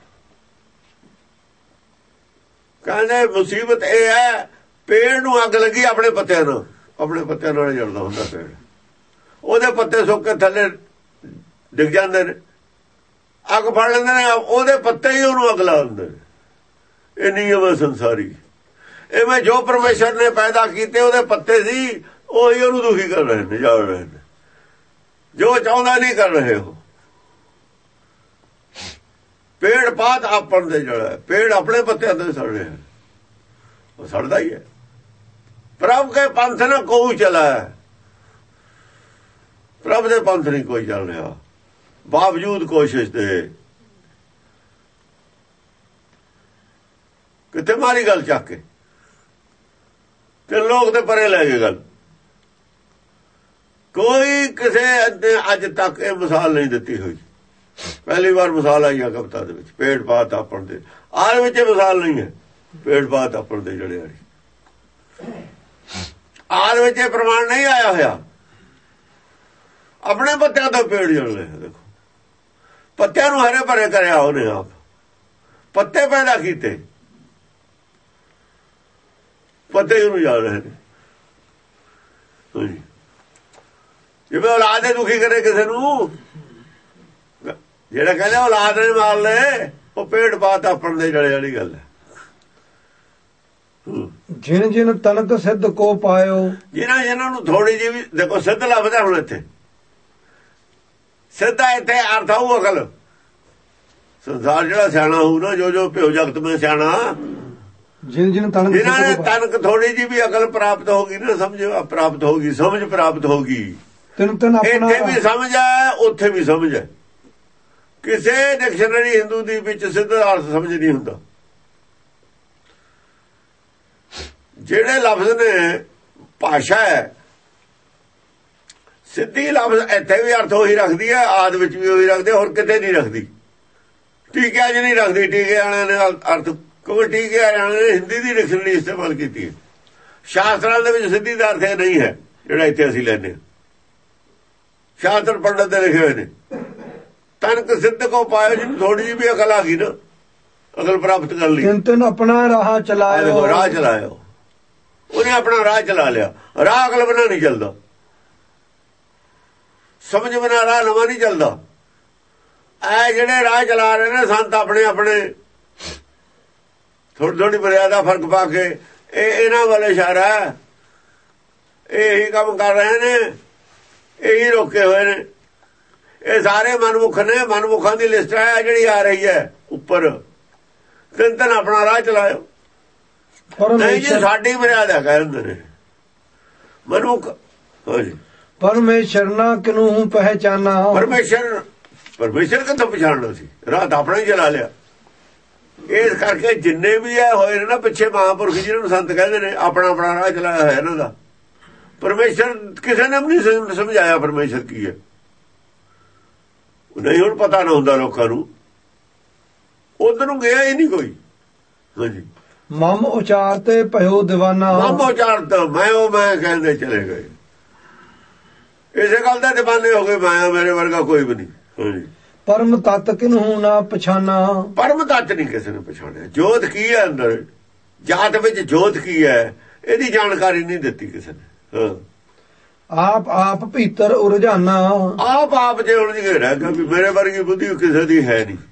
ਕਹਿੰਦੇ ਮੁਸੀਬਤ ਇਹ ਹੈ, ਪੇੜ ਨੂੰ ਅੱਗ ਲੱਗੀ ਆਪਣੇ ਪੱਤਿਆਂ ਨਾਲ, ਆਪਣੇ ਪੱਤਿਆਂ ਨਾਲ ਜਲਦਾ ਹੁੰਦਾ ਪੇੜ। ਉਹਦੇ ਪੱਤੇ ਸੁੱਕ ਕੇ ਥੱਲੇ ਡਿੱਗ ਜਾਂਦੇ ਨੇ, ਅੱਗ ਫੜ ਲੈਂਦੇ ਨੇ, ਉਹਦੇ ਪੱਤੇ ਹੀ ਉਹਨੂੰ ਅੱਗ ਲਾ ਦਿੰਦੇ ਨੇ। ਇਹ ਨਿਯਮ ਹੈ ਸੰਸਾਰੀ। ਇਵੇਂ ਜੋ ਪਰਮੇਸ਼ਰ ਨੇ ਪੈਦਾ ਕੀਤੇ ਉਹਦੇ ਪੱਤੇ ਸੀ, ਉਹੀ ਉਹਨੂੰ ਦੁਖੀ ਕਰ ਰਹੇ ਨੇ, ਜਾਲ ਰਹੇ ਨੇ। ਜੋ ਚਾਹੁੰਦਾ ਨਹੀਂ ਕਰ ਰਹੇ ਹੋ। ਪੇੜ ਪਾਤ ਆਪਣ ਦੇ ਜੜਾ, ਪੇੜ ਆਪਣੇ ਪੱਤਿਆਂ ਤੇ ਸੜ ਰਿਹਾ, ਉਹ ਸੜਦਾ ਹੀ ਹੈ। ਪ੍ਰਭ ਕੇ ਪੰਥ ਨਾ ਕੋਈ ਚਲਾ, ਪ੍ਰਭ ਦੇ ਪੰਥ ਨਹੀਂ ਕੋਈ ਚੱਲ ਰਿਹਾ, ਬਾਵਜੂਦ ਕੋਸ਼ਿਸ਼ ਦੇ। ਕਿਤੇ ਮਾਰੀ ਗੱਲ ਚੱਕ ਕੇ ਤੇ ਲੋਕ ਤੇ ਪਰੇ ਲੈ ਗਏ ਗੱਲ। ਕੋਈ ਕਿਸੇ ਅੱਜ ਤੱਕ ਇਹ ਮਿਸਾਲ ਨਹੀਂ ਦਿੱਤੀ ਹੋਈ। ਪਹਿਲੀ ਵਾਰ ਮਿਸਾਲ ਆਈ ਹੈ ਕਵਿਤਾ ਦੇ ਵਿੱਚ, ਪੇੜ ਪਾਤ ਆਪਣ ਦੇ। ਆਰ ਵਿੱਚ ਮਿਸਾਲ ਨਹੀਂ ਹੈ ਪੇੜ ਪਾਤ ਆਪਣ ਦੇ ਜੜੇ ਵਾਲੀ। ਆਰ ਵਿੱਚ ਇਹ ਪ੍ਰਮਾਣ ਨਹੀਂ ਆਇਆ ਹੋਇਆ। ਆਪਣੇ ਪੱਤਿਆਂ ਤੋਂ ਪੇੜ ਜੜ ਰਹੇ। ਦੇਖੋ, ਪੱਤਿਆਂ ਨੂੰ ਹਰੇ ਭਰੇ ਕਰਿਆ ਉਹਨੇ ਆਪ, ਪੱਤੇ ਪੈਦਾ ਕੀਤੇ, ਪੱਤੇ ਉਹਨੂੰ ਜਾ ਰਹੇ ਨੇ। ਜਿਵੇਂ ਔਲਾਦ ਦੇ ਦੁਖੀ ਕਰੇ ਕਿਸੇ ਨੂੰ, ਜਿਹੜਾ ਕਹਿੰਦਾ ਔਲਾਦ ਨੇ ਮਾਰ ਲੈ, ਉਹ ਪੇੜ ਪਾਤ ਆਪਣ ਦੇ ਜੜੇ ਵਾਲੀ ਗੱਲ ਹੈ। ਜਿਨ ਜਿਨ ਤਨਕ ਸਿੱਧ ਕੋ ਪਾਇਓ, ਜਿਨ੍ਹਾਂ ਜਿਨ੍ਹਾਂ ਨੂੰ ਥੋੜੀ ਜਿਹੀ ਵੀ, ਦੇਖੋ ਸਿੱਧ ਲੱਭਦਾ ਹੁਣ ਇੱਥੇ। ਸਿੱਧਾ ਇੱਥੇ ਅਰਥ ਆਊ ਅਕਲ। ਸੰਸਾਰ ਜਿਹੜਾ ਸਿਆਣਾ ਹੋਊ ਨਾ, ਜੋ ਜੋ ਭਿਓ ਜਗਤ ਮੈਂ ਸਿਆਣਾ, ਜਿਨ ਜਿਨ ਤਨਕ ਜਿਨ੍ਹਾਂ ਨੇ ਤਨਕ ਥੋੜੀ ਜਿਹੀ ਵੀ ਅਕਲ ਪ੍ਰਾਪਤ ਹੋਗੀ ਨਾ, ਸਮਝ ਪ੍ਰਾਪਤ ਹੋਗੀ, ਸਮਝ ਪ੍ਰਾਪਤ ਹੋਗੀ। ਤਿੰਨ ਤਿੰਨ ਆਪਣਾ ਇੱਥੇ ਵੀ ਸਮਝ ਹੈ, ਉੱਥੇ ਵੀ ਸਮਝ ਹੈ। ਕਿਸੇ ਡਿਕਸ਼ਨਰੀ ਹਿੰਦੂ ਦੀ ਵਿੱਚ ਸਿੱਧਾ ਅਰਥ ਸਮਝ ਨਹੀਂ ਹੁੰਦਾ। ਜਿਹੜੇ ਲਫ਼ਜ਼ ਨੇ, ਭਾਸ਼ਾ ਹੈ, ਸਿੱਧੀ ਲਫ਼ਜ਼ ਇੱਥੇ ਵੀ ਅਰਥ ਉਹੀ ਰੱਖਦੀ ਹੈ, ਆਦ ਵਿੱਚ ਵੀ ਉਹੀ ਰੱਖਦੇ, ਹੋਰ ਕਿਤੇ ਨਹੀਂ ਰੱਖਦੀ। ਟੀਕਿਆਂ 'ਚ ਨਹੀਂ ਰੱਖਦੀ। ਟੀਕੇ ਵਾਲਿਆਂ ਨੇ ਅਰਥ, ਕਿਉਂਕਿ ਟੀਕੇ ਵਾਲਿਆਂ ਨੇ ਹਿੰਦੀ ਦੀ ਡਿਕਸ਼ਨਰੀ ਇਸਤੇਮਾਲ ਕੀਤੀ ਹੈ। ਸ਼ਾਸਤਰਾਂ ਦੇ ਵਿੱਚ ਸਿੱਧੀ ਦਾ ਅਰਥ ਨਹੀਂ ਹੈ ਜਿਹੜਾ ਇੱਥੇ ਅਸੀਂ ਲੈਂਦੇ ਹਾਂ। ਸ਼ਾਸਤਰ ਪੰਡਤ ਦੇ ਲਿਖੇ ਹੋਏ ਨੇ, ਤਨਕ ਸਿੱਧ ਕੋ ਪਾਇਓ। ਜਿਹਨੂੰ ਥੋੜੀ ਜਿਹੀ ਵੀ ਅਕਲ ਆ ਗਈ ਨਾ, ਅਕਲ ਪ੍ਰਾਪਤ ਕਰ ਲਈ, ਤਿੰਨ ਤਿੰਨ ਆਪਣਾ ਰਾਹ ਚਲਾਇਓ। ਰਾਹ ਚਲਾਇਓ, ਉਹਨੇ ਆਪਣਾ ਰਾਹ ਚਲਾ ਲਿਆ। ਰਾਹ ਅਕਲ ਬਿਨਾਂ ਨਹੀਂ ਚੱਲਦਾ, ਸਮਝ ਬਿਨਾਂ ਰਾਹ ਨਵਾਂ ਨਹੀਂ ਚੱਲਦਾ। ਇਹ ਜਿਹੜੇ ਰਾਹ ਚਲਾ ਰਹੇ ਨੇ ਸੰਤ ਆਪਣੇ ਆਪਣੇ ਥੋੜੀ ਥੋੜੀ ਮਰਿਆਦਾ ਫਰਕ ਪਾ ਕੇ, ਇਹ ਇਹਨਾਂ ਵਾਲੇ ਇਸ਼ਾਰਾ, ਇਹ ਇਹੀ ਕੰਮ ਕਰ ਰਹੇ ਨੇ, ਇਹੀ ਰੋਕੇ ਹੋਏ ਨੇ। ਇਹ ਸਾਰੇ ਮਨਮੁਖ ਨੇ, ਮਨਮੁਖਾਂ ਦੀ ਲਿਸਟ ਹੈ ਜਿਹੜੀ ਆ ਰਹੀ ਹੈ ਉੱਪਰ। ਤਿੰਨ ਤਿੰਨ ਆਪਣਾ ਰਾਹ ਚਲਾਇਓ। ਨਹੀਂ ਜੀ, ਸਾਡੀ ਮਰਿਆਦਾ ਕਹਿੰਦੇ ਨੇ ਮਨਮੁਖ। ਹਾਂਜੀ, ਪਰਮੇਸ਼ਰ ਨਾ ਕਿਨੂੰ ਪਹਿਚਾਨਾ। ਪਰਮੇਸ਼ਰ ਪਰਮੇਸ਼ਰ ਕਿੱਥੋਂ ਪਛਾਣਨਾ ਸੀ? ਰਾਹ ਤਾਂ ਆਪਣਾ ਹੀ ਚਲਾ ਲਿਆ। ਇਸ ਕਰਕੇ ਜਿੰਨੇ ਵੀ ਇਹ ਹੋਏ ਨੇ ਨਾ ਪਿੱਛੇ ਮਹਾਂਪੁਰਖ, ਜਿਹਨਾਂ ਨੂੰ ਸੰਤ ਕਹਿੰਦੇ ਨੇ, ਆਪਣਾ ਆਪਣਾ ਰਾਹ ਚਲਾਇਆ ਹੋਇਆ ਇਹਨਾਂ ਦਾ। ਪਰਮੇਸ਼ਰ ਕਿਸੇ ਨੇ ਵੀ ਨਹੀਂ ਸਮਝਾਇਆ ਪਰਮੇਸ਼ਰ ਕੀ ਹੈ। ਨਹੀਂ ਹੁਣ ਪਤਾ ਨਾ ਹੁੰਦਾ ਲੋਕਾਂ ਨੂੰ, ਉਧਰ ਨੂੰ ਗਿਆ ਹੀ ਨਹੀਂ ਕੋਈ। ਹਾਂਜੀ, ਮਮ ਉਚਾਰ ਤੇ ਭਇਓ ਦੀਵਾਨਾ। ਮਮ ਉਚਾਰ ਤਾਂ ਮੈਂ ਉਹ ਮੈਂ ਕਹਿੰਦੇ ਚਲੇ ਗਏ। ਇਸੇ ਗੱਲ ਦਾ ਦੀਵਾਨੇ ਹੋ ਗਏ, ਮੈਂ ਮੇਰੇ ਵਰਗਾ ਕੋਈ ਵੀ ਨਹੀਂ। ਹਾਂਜੀ, ਪਰਮ ਤਤ ਕਿਨੂੰ ਨਾ ਪਛਾਨਾ। ਪਰਮ ਤਤ ਨਹੀਂ ਕਿਸੇ ਨੇ ਪਛਾਣਿਆ। ਜੋਤ ਕੀ ਹੈ ਅੰਦਰ, ਜਾਤ ਵਿੱਚ ਜੋਤ ਕੀ ਹੈ, ਇਹਦੀ ਜਾਣਕਾਰੀ ਨਹੀਂ ਦਿੱਤੀ ਕਿਸੇ ਨੇ। ਹਾਂ, ਆਪ ਆਪ ਭੀਤਰ ਉਰਝਾਨਾ। ਆਪ ਆਪ ਜੇ ਉਲਝ ਕੇ ਰਹਿ ਗਿਆ ਵੀ ਮੇਰੇ ਵਰਗੀ ਬੁੱਧੀ ਕਿਸੇ ਦੀ ਹੈ ਨਹੀਂ।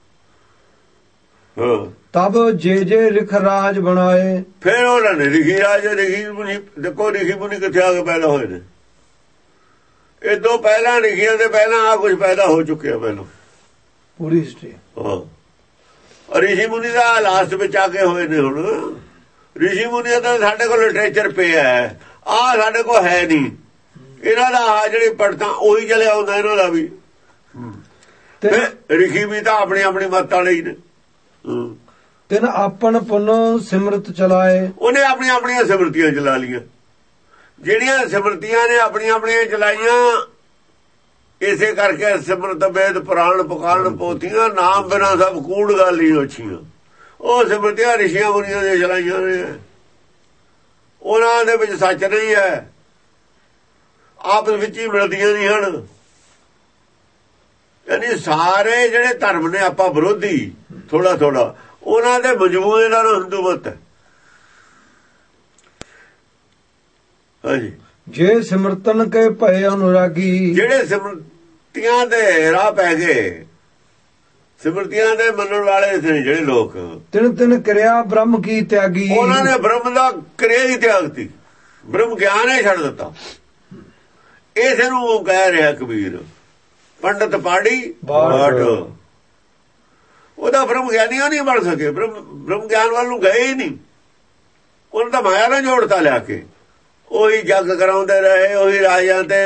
ਹਾਂ, ਤਬ ਜੇ ਜੇ ਰਿਖ ਰਾਜ ਬਣਾਏ। ਫਿਰ ਉਹਨਾਂ ਨੇ ਰਿਖੀ ਰਾਜ, ਰਿਖੀ ਮੁਨੀ, ਦੇਖੋ ਰਿਖੀ ਮੁਨੀ ਕਿੱਥੇ ਆ ਕੇ ਪੈਦਾ ਹੋਏ ਨੇ। ਇਹ ਤੋਂ ਪਹਿਲਾਂ ਰਿਖੀਆਂ ਦੇ ਪਹਿਲਾਂ ਆ ਕੁਝ ਪੈਦਾ ਹੋ ਚੁੱਕਿਆ ਪਹਿਲਾਂ, ਪੂਰੀ ਹਿਸਟਰੀ। ਹਾਂ, ਔਰ ਰਿਸ਼ੀ ਮੁਨੀ ਦਾ ਲਾਸਟ ਵਿੱਚ ਆ ਕੇ ਹੋਏ ਨੇ। ਹੁਣ ਰਿਸ਼ੀ ਮੁਨੀ ਦਾ ਸਾਡੇ ਕੋਲ ਲਿਟਰੇਚਰ ਪਿਆ ਹੈ, ਆਹ ਸਾਡੇ ਕੋਲ ਹੈ ਨਹੀਂ। ਇਹਨਾਂ ਦਾ ਆਹ ਜਿਹੜੀ ਪੜਤਾ ਉਹੀ ਚਲਿਆ ਹੁੰਦਾ ਇਹਨਾਂ ਦਾ ਵੀ। ਰਿਸ਼ੀ ਵੀ ਤਾਂ ਆਪਣੀ ਆਪਣੀ ਮੱਤ ਵਾਲੇ ਹੀ ਨੇ। ਤਿਨ ਆਪਨ ਪੁਨ ਸਿਮਰਤ ਚਲਾਏ, ਉਹਨੇ ਆਪਣੀਆਂ ਆਪਣੀਆਂ ਸਿਮਰਤੀਆਂ ਚਲਾ ਲਈਆਂ। ਜਿਹੜੀਆਂ ਸਿਮਰਤੀਆਂ ਨੇ ਆਪਣੀਆਂ ਆਪਣੀਆਂ ਚਲਾਈਆਂ, ਇਸੇ ਕਰਕੇ ਸਿਮਰਤ ਵੇਦ ਪੁਰਾਣ ਪੁਕਾਰਨ ਪੋਥੀਆਂ, ਨਾਮ ਬਿਨਾਂ ਸਭ ਕੂੜ ਗੱਲ ਹੀ ਅੱਛੀਆਂ। ਉਹ ਸਿਮਰਤੀਆਂ ਰਿਸ਼ੀਆਂ ਮੁਨੀਆਂ ਦੀਆਂ ਚਲਾਈਆਂ ਨੇ, ਉਹਨਾਂ ਦੇ ਵਿੱਚ ਸੱਚ ਨਹੀਂ ਹੈ, ਆਪਸ ਵਿੱਚ ਹੀ ਮਿਲਦੀਆਂ ਨਹੀਂ ਹਨ। ਯਾਨੀ ਸਾਰੇ ਜਿਹੜੇ ਧਰਮ ਨੇ ਆਪਾਂ ਵਿਰੋਧੀ ਥੋੜਾ ਥੋੜਾ, ਉਹਨਾਂ ਦੇ ਮਜਮੂਏ ਦਾ ਹਿੰਦੂ ਮਤ ਹੈ। ਹਾਂਜੀ, ਜੇ ਸਿਮਰਤਨ ਕੇ ਭਏ ਅਨੁਰਾਗੀ, ਜਿਹੜੇ ਸਿਮਰਤੀਆਂ ਦੇ ਰਾਹ ਪੈ ਗਏ, ਸਿਮਰਤੀਆਂ ਦੇ ਮੰਨਣ ਵਾਲੇ ਨੇ ਜਿਹੜੇ ਲੋਕ, ਤਿਨ ਤਿਨ ਕਿਰਿਆ ਬ੍ਰਹਮ ਕੀ ਤਿਆਗੀ, ਉਹਨਾਂ ਨੇ ਬ੍ਰਹਮ ਦਾ ਕਿਰਿਆ ਹੀ ਤਿਆਗਤੀ, ਬ੍ਰਹਮ ਗਿਆਨ ਹੀ ਛੱਡ ਦਿੱਤਾ। ਇਸ ਨੂੰ ਉਹ ਕਹਿ ਰਿਹਾ ਕਬੀਰ, ਪੰਡਤ ਪਾੜੀ ਬਾਟ। ਉਹਦਾ ਬ੍ਰਹਮ ਗਿਆਨੀ ਨਹੀਂ ਬਣ ਸਕੇ, ਬ੍ਰਹਮ ਬ੍ਰਹਮ ਗਿਆਨ ਵੱਲ ਨੂੰ ਗਏ ਹੀ ਨਹੀਂ। ਉਹਨਾਂ ਦਾ ਮਾਇਆ ਨਾਲ ਜੋੜਤਾ ਲਿਆ ਕੇ, ਉਹੀ ਜੱਗ ਕਰਾਉਂਦੇ ਰਹੇ, ਉਹੀ ਰਾਜਿਆਂ ਤੇ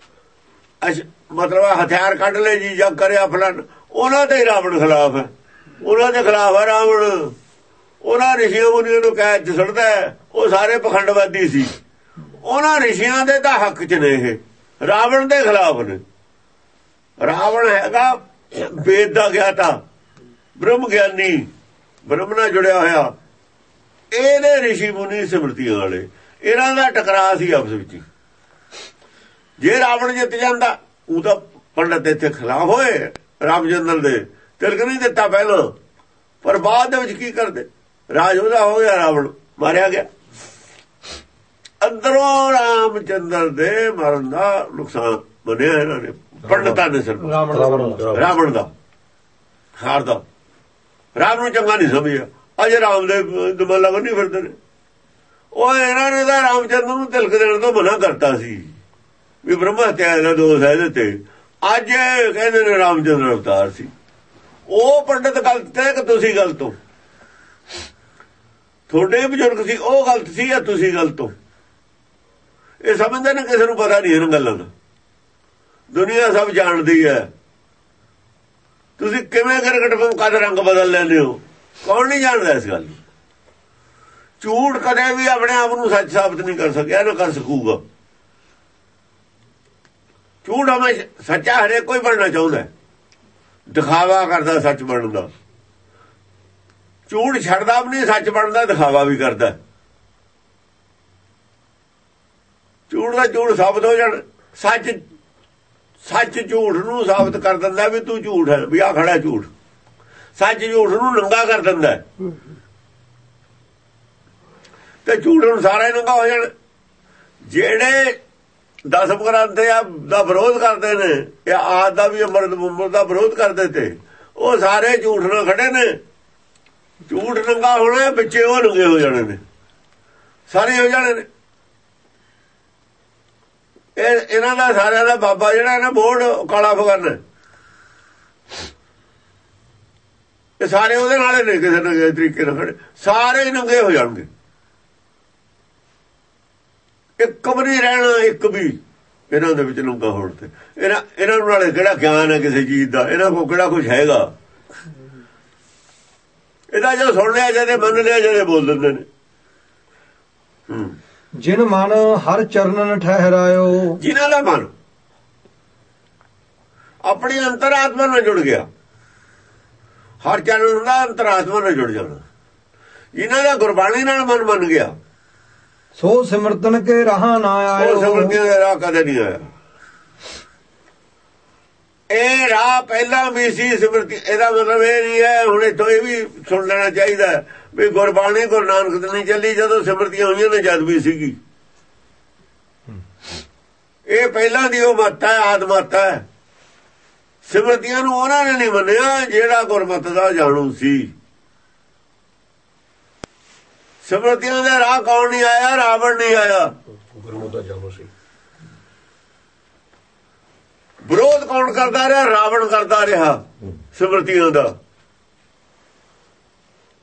ਮਤਲਬ ਹਥਿਆਰ ਕੱਢ ਲਏ ਜੀ, ਜੱਗ ਕਰਿਆ ਫਲਨ। ਉਹਨਾਂ ਦੇ ਰਾਵਣ ਖਿਲਾਫ ਹੈ, ਉਹਨਾਂ ਦੇ ਖਿਲਾਫ ਹੈ ਰਾਵਣ। ਉਹਨਾਂ ਰਿਸ਼ੀਆਂ ਮੁਨੀਆਂ ਨੂੰ ਕਹਿ ਚ ਸੁੱਟਦਾ, ਉਹ ਸਾਰੇ ਪਖੰਡਵਾਦੀ ਸੀ। ਉਹਨਾਂ ਰਿਸ਼ੀਆਂ ਦੇ ਤਾਂ ਹੱਕ ਚ ਨੇ, ਇਹ ਰਾਵਣ ਦੇ ਖਿਲਾਫ ਨੇ। ਰਾਵਣ ਹੈਗਾ ਵੇਦ ਦਾ ਗਿਆਤਾ, ਬ੍ਰਹਮ ਗਿਆਨੀ, ਬ੍ਰਹਮ ਨਾਲ ਜੁੜਿਆ ਹੋਇਆ। ਇਹਦੇ ਰਿਸ਼ੀ ਮੁਨੀ ਸਿਮਰਤੀਆਂ ਵਾਲੇ, ਇਹਨਾਂ ਦਾ ਟਕਰਾਅ ਸੀ ਆਪਸ ਵਿੱਚ। ਜੇ ਰਾਵਣ ਜਿੱਤ ਜਾਂਦਾ, ਉਹ ਤਾਂ ਪੰਡਤ ਇੱਥੇ ਖਿਲਾਫ ਹੋਏ ਰਾਮਚੰਦਰ ਦੇ, ਤਿਲਕ ਨਹੀਂ ਦਿੱਤਾ ਪਹਿਲਾਂ, ਪਰ ਬਾਅਦ ਦੇ ਵਿੱਚ ਕੀ ਕਰਦੇ, ਰਾਜ ਉਹਦਾ ਹੋ ਗਿਆ, ਰਾਵਣ ਮਾਰਿਆ ਗਿਆ। ਅੰਦਰੋਂ ਰਾਮਚੰਦਰ ਦੇ ਮਰਨ ਦਾ ਨੁਕਸਾਨ ਬਣਿਆ ਇਹਨਾਂ ਨੇ, ਪੰਡਤਾਂ ਨੇ ਸਿਰਫ ਰਾਵਣ ਦਾ ਹਾਰ ਦਾ। ਰਾਮ ਨੂੰ ਚੰਗਾ ਨਹੀਂ ਸਮਝਿਆ, ਅਜੇ ਰਾਮ ਦੇ ਦਮਾਲਾ ਬੰਨੀ ਫਿਰਦੇ ਨੇ। ਉਹ ਇਹਨਾਂ ਨੇ ਤਾਂ ਰਾਮਚੰਦਰ ਨੂੰ ਤਿਲਕ ਦੇਣ ਤੋਂ ਮਨਾ ਕਰਤਾ ਸੀ ਵੀ ਬ੍ਰਹਮ ਹੱਤਿਆ ਦਾ ਦੋਸ਼ ਹੈ ਇਹਦੇ ਤੇ। ਅੱਜ ਕਹਿੰਦੇ ਨੇ ਰਾਮਚੰਦਰ ਅਵਤਾਰ ਸੀ। ਉਹ ਪੰਡਤ ਗਲਤ ਹੈ ਕਿ ਤੁਸੀਂ ਗਲਤ ਹੋ? ਤੁਹਾਡੇ ਬਜ਼ੁਰਗ ਸੀ ਉਹ ਗਲਤ ਸੀ ਜਾਂ ਤੁਸੀਂ ਗਲਤ ਹੋ? ਇਹ ਸਮਝਦੇ ਨੇ, ਕਿਸੇ ਨੂੰ ਪਤਾ ਨਹੀਂ ਇਹਨਾਂ ਗੱਲਾਂ ਦਾ। ਦੁਨੀਆ ਸਭ ਜਾਣਦੀ ਹੈ। ਤੁਸੀਂ ਕਿਵੇਂ ਗਿਰਗਟ ਕਦ ਰੰਗ ਬਦਲ ਲੈਂਦੇ ਹੋ, ਕੌਣ ਨਹੀਂ ਜਾਣਦਾ ਇਸ ਗੱਲ ਨੂੰ। ਝੂਠ ਕਦੇ ਵੀ ਆਪਣੇ ਆਪ ਨੂੰ ਸੱਚ ਸਾਬਤ ਨਹੀਂ ਕਰ ਸਕਿਆ, ਨਾ ਕਰ ਸਕੂਗਾ। ਝੂਠ ਹਮੇਸ਼ਾ ਸੱਚਾ ਹਰੇਕ ਕੋਈ ਬਣਨਾ ਚਾਹੁੰਦਾ, ਦਿਖਾਵਾ ਕਰਦਾ ਸੱਚ ਬਣਨ ਦਾ। ਝੂਠ ਛੱਡਦਾ ਵੀ ਨਹੀਂ, ਸੱਚ ਬਣਦਾ, ਦਿਖਾਵਾ ਵੀ ਕਰਦਾ। ਝੂਠ ਦਾ ਝੂਠ ਸਾਬਤ ਹੋ ਜਾਣ, ਸੱਚ ਸੱਚ ਝੂਠ ਨੂੰ ਸਾਬਤ ਕਰ ਦਿੰਦਾ ਵੀ ਤੂੰ ਝੂਠ ਹੈ, ਵੀ ਆ ਖੜਾ ਝੂਠ। ਸੱਚ ਝੂਠ ਨੂੰ ਨੰਗਾ ਕਰ ਦਿੰਦਾ, ਤੇ ਝੂਠ ਨੂੰ ਸਾਰਾ ਹੀ ਨੰਗਾ ਹੋ ਜਾਣ। ਜਿਹੜੇ ਦਸਮ ਗ੍ਰੰਥ ਦਾ ਵਿਰੋਧ ਕਰਦੇ ਨੇ, ਇਹ ਆਦ ਦਾ ਵੀ ਅੰਮ੍ਰਿਤ ਮੁੰਮ੍ਰਿਤ ਦਾ ਵਿਰੋਧ ਕਰਦੇ ਤੇ, ਉਹ ਸਾਰੇ ਝੂਠ ਨਾਲ ਖੜੇ ਨੇ। ਝੂਠ ਨੰਗਾ ਹੋਣਾ, ਪਿੱਛੇ ਉਹ ਨੰਗੇ ਹੋ ਜਾਣੇ ਨੇ, ਸਾਰੇ ਹੋ ਜਾਣੇ ਨੇ। ਇਹ ਇਹਨਾਂ ਦਾ ਸਾਰਿਆਂ ਦਾ ਬਾਬਾ ਜਿਹੜਾ ਨਾ ਬੋਰਡ ਕਾਲਾ ਫਗਨ, ਇਹ ਸਾਰੇ ਉਹਦੇ ਨਾਲੇ ਨੇ, ਕਿਸੇ ਨਾ ਕਿਸੇ ਤਰੀਕੇ ਨਾਲ ਖੜੇ। ਸਾਰੇ ਹੀ ਨੰਗੇ ਹੋ ਜਾਣਗੇ, ਇੱਕ ਵੀ ਨਹੀਂ ਰਹਿਣਾ, ਇੱਕ ਵੀ ਇਹਨਾਂ ਦੇ ਵਿੱਚ ਨੰਗਾ ਹੋਣ ਤੇ। ਇਹਨਾਂ ਇਹਨਾਂ ਨੂੰ ਨਾਲੇ ਕਿਹੜਾ ਗਿਆਨ ਹੈ ਕਿਸੇ ਚੀਜ਼ ਦਾ, ਇਹਨਾਂ ਕੋਲ ਕਿਹੜਾ ਕੁਛ ਹੈਗਾ। ਇਹਦਾ ਜੋ ਸੁਣ ਲਿਆ ਜਦੇ ਮੰਨ ਲਿਆ ਜਦੇ ਬੋਲ ਦਿੰਦੇ ਨੇ। ਹੂੰ, ਜਿਨ ਮਨ ਹਰ ਚਰਨਨ ਠਹਿਰਾਇਓ, ਜਿਨ੍ਹਾਂ ਦਾ ਮਨ ਆਪਣੀ ਅੰਤਰਾਤਮਾ ਨਾਲ ਜੁੜ ਗਿਆ। ਹਰ ਚਰਨ ਦਾ ਅੰਤਰਾਤਮਾ ਨਾਲ ਜੁੜ ਜਾਣਾ। ਜਿਨ੍ਹਾਂ ਦਾ ਗੁਰਬਾਣੀ ਨਾਲ ਮਨ ਮੰਨ ਗਿਆ, ਸੋ ਸਿਮਰਤਨ ਕੇ ਰਾਹ ਨਾ ਆਇਓ। ਉਹ ਸਿਮਰਤੀਆਂ ਦਾ ਰਾਹ ਕਦੇ ਨਹੀਂ ਆਇਆ। ਇਹ ਰਾਹ ਪਹਿਲਾਂ ਵੀ ਸੀ ਸਿਮਰਤੀ। ਇਹਦਾ ਮਤਲਬ ਇਹ ਨਹੀਂ ਹੈ, ਹੁਣ ਇੱਥੋਂ ਇਹ ਵੀ ਸੁਣ ਲੈਣਾ ਚਾਹੀਦਾ ਵੀ ਗੁਰਬਾਣੀ ਗੁਰੂ ਨਾਨਕ ਤੇ ਨਹੀਂ ਚੱਲੀ, ਜਦੋਂ ਸਿਮਰਤੀਆਂ ਹੋਈਆਂ ਨੇ ਜਦ ਵੀ ਸੀਗੀ। ਇਹ ਪਹਿਲਾਂ ਦੀ ਉਹ ਮੱਤ ਹੈ, ਆਦਮਤ ਹੈ। ਸਿਮਰਤੀਆਂ ਨੂੰ ਉਹਨਾਂ ਨੇ ਨਹੀਂ ਮੰਨਿਆ ਜਿਹੜਾ ਗੁਰਮਤ ਦਾ ਜਾਣੂ ਸੀ। ਸਿਮਰਤੀਆਂ ਦੇ ਰਾਹ ਕੌਣ ਨਹੀਂ ਆਇਆ? ਰਾਵਣ ਨਹੀਂ ਆਇਆ। ਗੁਰਮਤ ਦਾ ਜਾਣੂ ਸੀ। ਵਿਰੋਧ ਕੌਣ ਕਰਦਾ ਰਿਹਾ? ਰਾਵਣ ਕਰਦਾ ਰਿਹਾ ਸਿਮਰਤੀਆਂ ਦਾ।